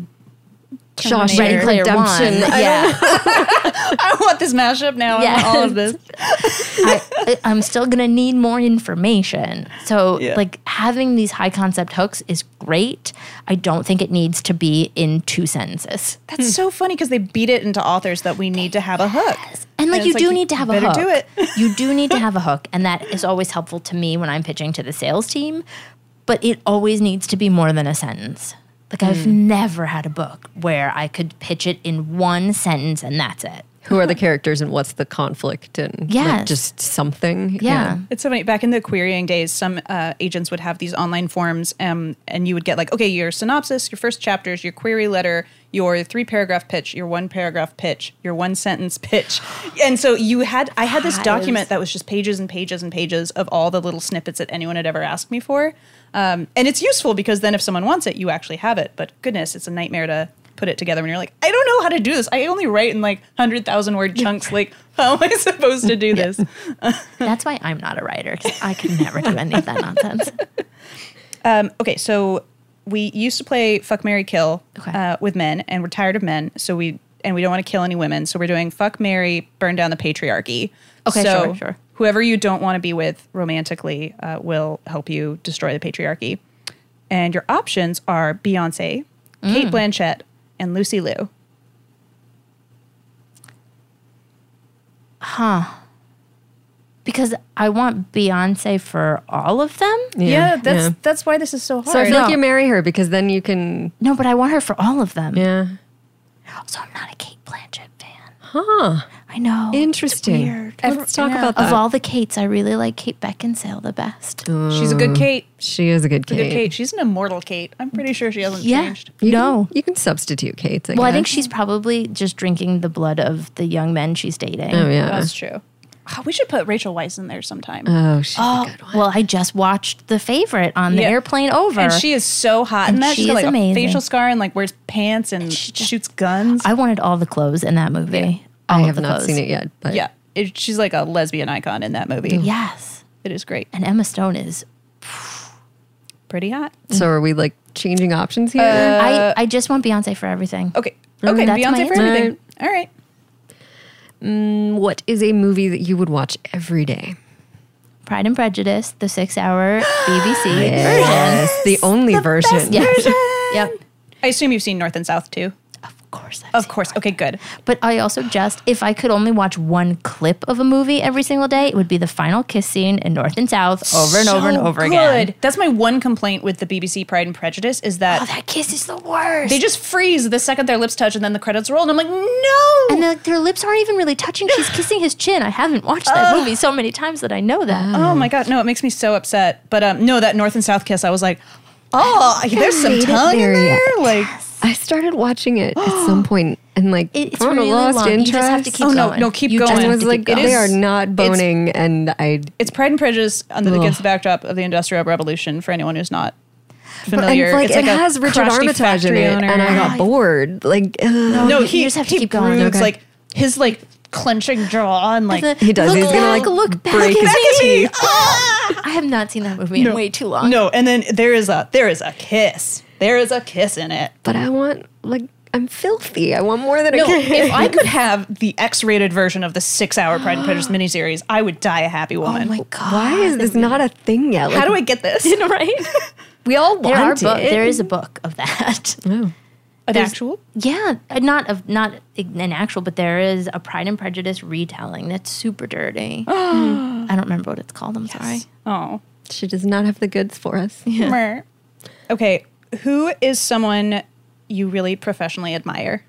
[SPEAKER 1] Terminator.
[SPEAKER 3] Ready Player
[SPEAKER 2] Redemption.
[SPEAKER 3] One.
[SPEAKER 2] I
[SPEAKER 3] Yeah.
[SPEAKER 1] I want this mashup now. I
[SPEAKER 3] Yes.
[SPEAKER 1] want all of this.
[SPEAKER 3] I, I'm still going to need more information. So,
[SPEAKER 1] Yeah.
[SPEAKER 3] like, having these high concept hooks is great. I don't think it needs to be in two sentences.
[SPEAKER 1] That's so funny because they beat it into authors that we need to have a hook.
[SPEAKER 3] And like
[SPEAKER 1] And
[SPEAKER 3] you
[SPEAKER 1] it's
[SPEAKER 3] do
[SPEAKER 1] like,
[SPEAKER 3] need to have a
[SPEAKER 1] better
[SPEAKER 3] hook.
[SPEAKER 1] do it.
[SPEAKER 3] You do need to have a hook, and that is always helpful to me when I'm pitching to the sales team. But it always needs to be more than a sentence. Like I've never had a book where I could pitch it in one sentence and that's it.
[SPEAKER 2] Who are the characters and what's the conflict and like,
[SPEAKER 3] Yes.
[SPEAKER 2] just something.
[SPEAKER 3] Yeah.
[SPEAKER 1] It's so funny. Back in the querying days, some uh, agents would have these online forms, um, and you would get like, okay, your synopsis, your first chapters, your query letter, your three paragraph pitch, your one paragraph pitch, your one sentence pitch, and so you had. I had this
[SPEAKER 3] Fives.
[SPEAKER 1] document that was just pages and pages and pages of all the little snippets that anyone had ever asked me for, um, and it's useful because then if someone wants it, you actually have it. But goodness, it's a nightmare to put it together when you're like, I don't know how to do this. I only write in like one hundred thousand word chunks. Like, how am I supposed to do this?
[SPEAKER 3] That's why I'm not a writer, because I can never do any of that nonsense.
[SPEAKER 1] Um, okay, so we used to play Fuck, Marry, Kill
[SPEAKER 3] Okay.
[SPEAKER 1] uh, with men, and we're tired of men, so we and we don't want to kill any women, so we're doing Fuck, Marry, Burn Down the Patriarchy.
[SPEAKER 3] Okay,
[SPEAKER 1] so
[SPEAKER 3] sure, sure.
[SPEAKER 1] Whoever you don't want to be with romantically uh, will help you destroy the patriarchy. And your options are Beyonce,
[SPEAKER 3] Mm.
[SPEAKER 1] Kate Blanchett, and Lucy Liu.
[SPEAKER 3] Because I want Beyonce for all of them.
[SPEAKER 1] Yeah, that's
[SPEAKER 2] yeah.
[SPEAKER 1] that's why this is so hard.
[SPEAKER 2] So I feel
[SPEAKER 3] No.
[SPEAKER 2] like you marry her because then you can.
[SPEAKER 3] No, but I want her for all of them.
[SPEAKER 2] Yeah.
[SPEAKER 3] So I'm not a Kate Blanchett fan.
[SPEAKER 2] Huh.
[SPEAKER 3] I know.
[SPEAKER 2] Interesting.
[SPEAKER 3] It's weird.
[SPEAKER 2] Let's talk
[SPEAKER 1] yeah.
[SPEAKER 2] about that.
[SPEAKER 3] Of all the Kates, I really like Kate Beckinsale the best.
[SPEAKER 1] She's a good Kate.
[SPEAKER 2] She is a good
[SPEAKER 1] A
[SPEAKER 2] Kate.
[SPEAKER 1] good Kate. She's an immortal Kate. I'm pretty sure she hasn't
[SPEAKER 3] Yeah.
[SPEAKER 1] changed.
[SPEAKER 2] You
[SPEAKER 3] No.
[SPEAKER 2] Can, you can substitute Kate's. I
[SPEAKER 3] Well, I think
[SPEAKER 2] guess.
[SPEAKER 3] she's probably just drinking the blood of the young men she's dating.
[SPEAKER 2] Oh, yeah.
[SPEAKER 1] That's true. Oh, we should put Rachel Weisz in there sometime.
[SPEAKER 2] Oh, she's
[SPEAKER 3] Oh,
[SPEAKER 2] a good one.
[SPEAKER 3] well, I just watched The Favorite on the
[SPEAKER 1] Yeah.
[SPEAKER 3] airplane over.
[SPEAKER 1] And she is so hot in
[SPEAKER 3] And
[SPEAKER 1] that.
[SPEAKER 3] she
[SPEAKER 1] She's got
[SPEAKER 3] is
[SPEAKER 1] like
[SPEAKER 3] amazing.
[SPEAKER 1] a facial scar and like wears pants and
[SPEAKER 3] she just-
[SPEAKER 1] shoots guns.
[SPEAKER 3] I wanted all the clothes in that movie.
[SPEAKER 2] I
[SPEAKER 3] All of
[SPEAKER 2] have
[SPEAKER 3] the
[SPEAKER 2] not
[SPEAKER 3] clothes.
[SPEAKER 2] seen it yet, but
[SPEAKER 1] yeah, it, she's like a lesbian icon in that movie.
[SPEAKER 3] Yes.
[SPEAKER 1] It is great.
[SPEAKER 3] And Emma Stone is.
[SPEAKER 1] Pretty hot.
[SPEAKER 2] So are we like changing options here?
[SPEAKER 3] I, I just want Beyonce for everything.
[SPEAKER 1] Okay. Okay.
[SPEAKER 3] That's my
[SPEAKER 1] Beyonce for
[SPEAKER 3] answer.
[SPEAKER 1] everything. All right.
[SPEAKER 2] what is a movie that you would watch every day?
[SPEAKER 3] Pride and Prejudice, the six-hour B B C
[SPEAKER 2] Yes, the only version.
[SPEAKER 3] Yes. Yep.
[SPEAKER 1] I assume you've seen North and South too.
[SPEAKER 3] Of course. I've
[SPEAKER 1] Of
[SPEAKER 3] seen
[SPEAKER 1] course.
[SPEAKER 3] North.
[SPEAKER 1] Okay. Good.
[SPEAKER 3] But I also just, if I could only watch one clip of a movie every single day, it would be the final kiss scene in North and South over and over and
[SPEAKER 1] So
[SPEAKER 3] over
[SPEAKER 1] good.
[SPEAKER 3] again.
[SPEAKER 1] That's my one complaint with the B B C Pride and Prejudice is that
[SPEAKER 3] Oh, that kiss is the worst.
[SPEAKER 1] they just freeze the second their lips touch and then the credits roll and I'm like, no.
[SPEAKER 3] and the, their lips aren't even really touching. She's kissing his chin. I haven't watched that movie so many times that I know that.
[SPEAKER 1] Oh my god, no, it makes me so upset. But um, no, that North and South kiss, I was like, oh, there's some
[SPEAKER 2] made it
[SPEAKER 1] tongue in
[SPEAKER 2] there
[SPEAKER 1] there.
[SPEAKER 2] yet.
[SPEAKER 1] Like,
[SPEAKER 2] I started watching it at some point and like
[SPEAKER 3] It- it's
[SPEAKER 2] I don't know,
[SPEAKER 3] really
[SPEAKER 2] lost
[SPEAKER 3] long. You
[SPEAKER 2] interest.
[SPEAKER 3] just have to keep
[SPEAKER 1] oh no,
[SPEAKER 3] going.
[SPEAKER 1] no, keep
[SPEAKER 3] You
[SPEAKER 1] going.
[SPEAKER 3] just
[SPEAKER 2] I
[SPEAKER 3] have
[SPEAKER 2] was
[SPEAKER 3] to
[SPEAKER 2] like,
[SPEAKER 3] keep going.
[SPEAKER 2] they
[SPEAKER 1] It
[SPEAKER 2] are
[SPEAKER 1] is-
[SPEAKER 2] not boning, and I.
[SPEAKER 1] it's Pride and Prejudice under
[SPEAKER 2] Ugh.
[SPEAKER 1] against the backdrop of the Industrial Revolution. For anyone who's not
[SPEAKER 2] And
[SPEAKER 1] familiar,
[SPEAKER 2] like,
[SPEAKER 1] it's
[SPEAKER 2] it
[SPEAKER 1] like a
[SPEAKER 2] has Richard
[SPEAKER 1] crusty
[SPEAKER 2] Armitage in
[SPEAKER 1] factory
[SPEAKER 2] it,
[SPEAKER 1] owner.
[SPEAKER 2] and I got bored. Like, ugh.
[SPEAKER 1] no,
[SPEAKER 3] you
[SPEAKER 1] he
[SPEAKER 3] just have to
[SPEAKER 1] he
[SPEAKER 3] keep going.
[SPEAKER 1] broods,
[SPEAKER 2] Okay.
[SPEAKER 1] like his like clenching jaw and like
[SPEAKER 3] The-
[SPEAKER 2] he does.
[SPEAKER 3] Look
[SPEAKER 2] He's gonna like
[SPEAKER 3] back, look back
[SPEAKER 2] break
[SPEAKER 3] at
[SPEAKER 2] his
[SPEAKER 3] me.
[SPEAKER 2] teeth.
[SPEAKER 3] I have not seen that movie in way too long.
[SPEAKER 1] no, and then there is a there is a kiss. There is a kiss in it.
[SPEAKER 2] But I want like I'm filthy. I want more than
[SPEAKER 1] No,
[SPEAKER 2] a kiss.
[SPEAKER 1] if I could have the X-rated version of the six-hour Pride and Prejudice miniseries, I would die a happy
[SPEAKER 3] Oh
[SPEAKER 1] woman.
[SPEAKER 3] my god.
[SPEAKER 2] Why is this not a thing yet? Like,
[SPEAKER 1] How do I get this?
[SPEAKER 3] right?
[SPEAKER 2] we all
[SPEAKER 3] There are
[SPEAKER 2] want
[SPEAKER 3] book,
[SPEAKER 2] it?
[SPEAKER 3] there is a book of that.
[SPEAKER 2] Oh.
[SPEAKER 1] An
[SPEAKER 3] There's-
[SPEAKER 1] actual?
[SPEAKER 3] Yeah, uh, not of not an actual, but there is a Pride and Prejudice retelling that's super dirty. I don't remember what it's called. I'm sorry.
[SPEAKER 1] Oh.
[SPEAKER 2] She does not have the goods for us.
[SPEAKER 1] Mer. Okay, who is someone you really professionally admire?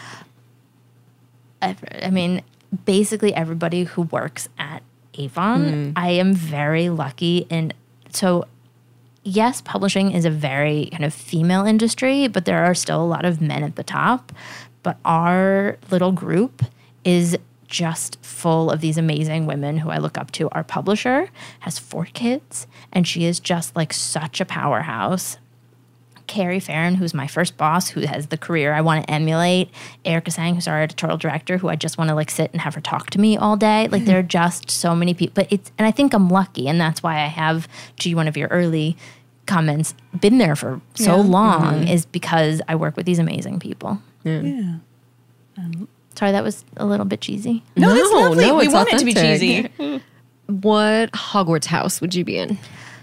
[SPEAKER 3] I, I mean, basically everybody who works at Avon. I am very lucky, and so yes, publishing is a very kind of female industry, but there are still a lot of men at the top. But our little group is just full of these amazing women who I look up to. Our publisher has four kids, and she is just like such a powerhouse. Carrie Farron, who's my first boss, who has the career I want to emulate. Erica Sang, who's our editorial director, who I just want to like sit and have her talk to me all day. Like there are just so many people. But it's and I think I'm lucky, and that's why I have, to one of your early comments, been there for so
[SPEAKER 1] Yeah.
[SPEAKER 3] long, is because I work with these amazing people.
[SPEAKER 1] Yeah.
[SPEAKER 3] Sorry, that was a little bit cheesy.
[SPEAKER 1] No, it's
[SPEAKER 2] No,
[SPEAKER 1] lovely.
[SPEAKER 2] no,
[SPEAKER 1] we
[SPEAKER 2] it's
[SPEAKER 1] want it to be
[SPEAKER 2] authentic.
[SPEAKER 1] cheesy.
[SPEAKER 2] What Hogwarts house would you be in?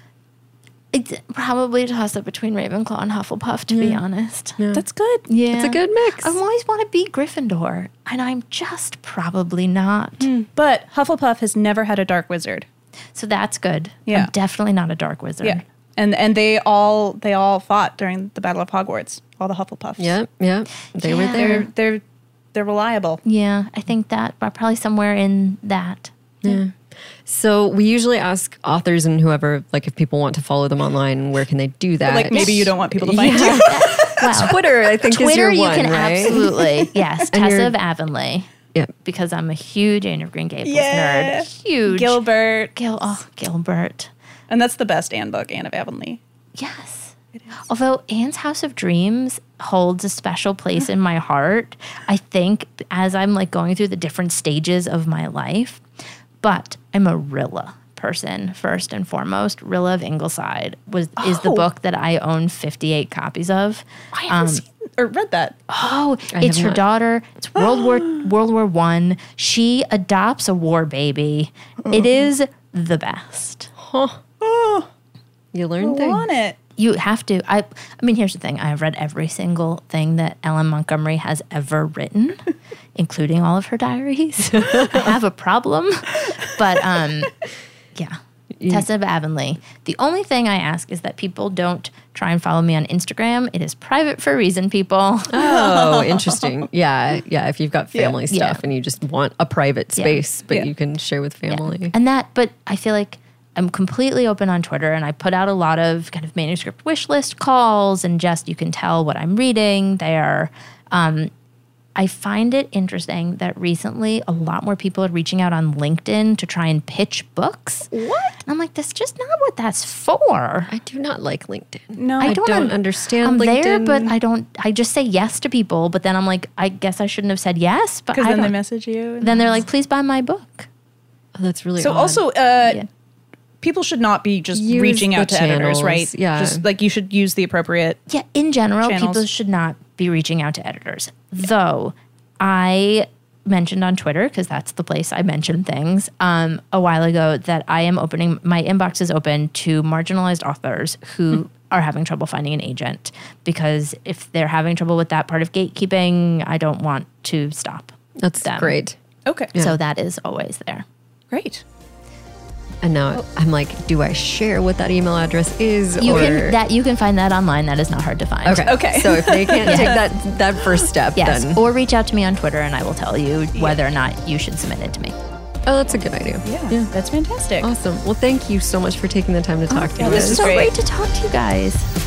[SPEAKER 3] It's probably a toss up between Ravenclaw and Hufflepuff, to be honest.
[SPEAKER 1] That's good.
[SPEAKER 3] Yeah.
[SPEAKER 2] It's a good mix.
[SPEAKER 3] I always want to be Gryffindor, and I'm just probably not.
[SPEAKER 1] But Hufflepuff has never had a dark wizard.
[SPEAKER 3] So that's good.
[SPEAKER 1] Yeah.
[SPEAKER 3] I'm definitely not a dark wizard.
[SPEAKER 1] Yeah. And and they all they all fought during the Battle of Hogwarts. All the Hufflepuffs.
[SPEAKER 2] Yep, yep. They were
[SPEAKER 3] Yeah.
[SPEAKER 2] there.
[SPEAKER 1] They're they're they're reliable.
[SPEAKER 3] Yeah, I think that, but probably somewhere in that.
[SPEAKER 2] Yeah. So we usually ask authors and whoever, like, if people want to follow them online, where can they do that?
[SPEAKER 1] Like maybe you don't want people to find
[SPEAKER 2] Yeah.
[SPEAKER 1] you.
[SPEAKER 3] Wow.
[SPEAKER 2] Twitter, I think, is
[SPEAKER 3] Twitter,
[SPEAKER 2] your
[SPEAKER 3] you
[SPEAKER 2] one,
[SPEAKER 3] can
[SPEAKER 2] right?
[SPEAKER 3] absolutely. Yes,
[SPEAKER 2] And
[SPEAKER 3] Tessa
[SPEAKER 2] you're-
[SPEAKER 3] of Avonlea.
[SPEAKER 2] Yeah.
[SPEAKER 3] Because I'm a huge Anne of Green Gables
[SPEAKER 1] Yeah.
[SPEAKER 3] nerd. Huge.
[SPEAKER 1] Gilbert.
[SPEAKER 3] Gil, oh, Gilbert.
[SPEAKER 1] And that's the best Anne book, Anne of Avonlea.
[SPEAKER 3] Yes. Although Anne's House of Dreams holds a special place in my heart, I think, as I'm like going through the different stages of my life. But I'm a Rilla person first and foremost. Rilla of Ingleside was is the
[SPEAKER 1] Oh.
[SPEAKER 3] book that I own fifty-eight copies of.
[SPEAKER 1] I haven't seen or read that.
[SPEAKER 3] Oh,
[SPEAKER 2] I
[SPEAKER 3] it's
[SPEAKER 2] have
[SPEAKER 3] her
[SPEAKER 2] not.
[SPEAKER 3] daughter. It's World War World War One. She adopts a war baby. It is the best.
[SPEAKER 1] Oh,
[SPEAKER 2] You
[SPEAKER 1] I
[SPEAKER 2] learn things.
[SPEAKER 1] want it.
[SPEAKER 3] You have to. I. I mean, here's the thing. I've read every single thing that Ellen Montgomery has ever written, including all of her diaries. I have a problem, but um, yeah. Tessa of Avonlea. The only thing I ask is that people don't try and follow me on Instagram. It is private for a reason, people.
[SPEAKER 2] Oh, interesting. Yeah, yeah. If you've got family
[SPEAKER 3] Yeah.
[SPEAKER 2] stuff and you just want a private
[SPEAKER 3] Yeah.
[SPEAKER 2] space, but
[SPEAKER 1] Yeah.
[SPEAKER 2] you can share with
[SPEAKER 3] Yeah.
[SPEAKER 2] family.
[SPEAKER 3] And that, but I feel like I'm completely open on Twitter, and I put out a lot of kind of manuscript wish list calls, and just you can tell what I'm reading there. Um, I find it interesting that recently a lot more people are reaching out on LinkedIn to try and pitch books.
[SPEAKER 1] What?
[SPEAKER 3] And I'm like, that's just not what that's for.
[SPEAKER 2] I do not like LinkedIn.
[SPEAKER 1] No,
[SPEAKER 2] I
[SPEAKER 1] I
[SPEAKER 2] don't,
[SPEAKER 3] un-
[SPEAKER 2] understand
[SPEAKER 3] I'm
[SPEAKER 2] LinkedIn.
[SPEAKER 3] there, but I don't. I just say yes to people, but then I'm like, I guess I shouldn't have said yes. But
[SPEAKER 1] because
[SPEAKER 3] I
[SPEAKER 1] then they
[SPEAKER 3] don't-
[SPEAKER 1] message you.
[SPEAKER 3] then they're like, please buy my book.
[SPEAKER 2] Oh, that's really
[SPEAKER 1] So
[SPEAKER 2] odd.
[SPEAKER 1] also, uh,
[SPEAKER 3] Yeah.
[SPEAKER 1] people should not be just
[SPEAKER 2] Use
[SPEAKER 1] reaching
[SPEAKER 2] the
[SPEAKER 1] out to editors,
[SPEAKER 2] channels,
[SPEAKER 1] right?
[SPEAKER 2] yeah.
[SPEAKER 1] Just like you should use the appropriate.
[SPEAKER 3] Yeah, in general,
[SPEAKER 1] Channels.
[SPEAKER 3] people should not be reaching out to editors. Though I mentioned on Twitter, because that's the place I mention things, um, a while ago that I am opening, my inbox is open to marginalized authors who are having trouble finding an agent. Because if they're having trouble with that part of gatekeeping, I don't want to stop
[SPEAKER 2] That's
[SPEAKER 3] them.
[SPEAKER 2] great.
[SPEAKER 1] Okay,
[SPEAKER 3] So that is always there.
[SPEAKER 1] great.
[SPEAKER 2] And now I'm like, do I share what that email address is?
[SPEAKER 3] You
[SPEAKER 2] or
[SPEAKER 3] can that you can find that online. That is not hard to find.
[SPEAKER 2] Okay.
[SPEAKER 1] Okay.
[SPEAKER 2] So if they can't take that that first step,
[SPEAKER 3] Yes,
[SPEAKER 2] then
[SPEAKER 3] or reach out to me on Twitter, and I will tell you whether or not you should submit it to me.
[SPEAKER 2] oh, that's a good idea.
[SPEAKER 1] Yeah, that's fantastic.
[SPEAKER 2] Awesome. Well, thank you so much for taking the time to talk to
[SPEAKER 1] yeah,
[SPEAKER 2] us.
[SPEAKER 1] this is
[SPEAKER 3] So
[SPEAKER 1] great.
[SPEAKER 3] great to talk to you guys.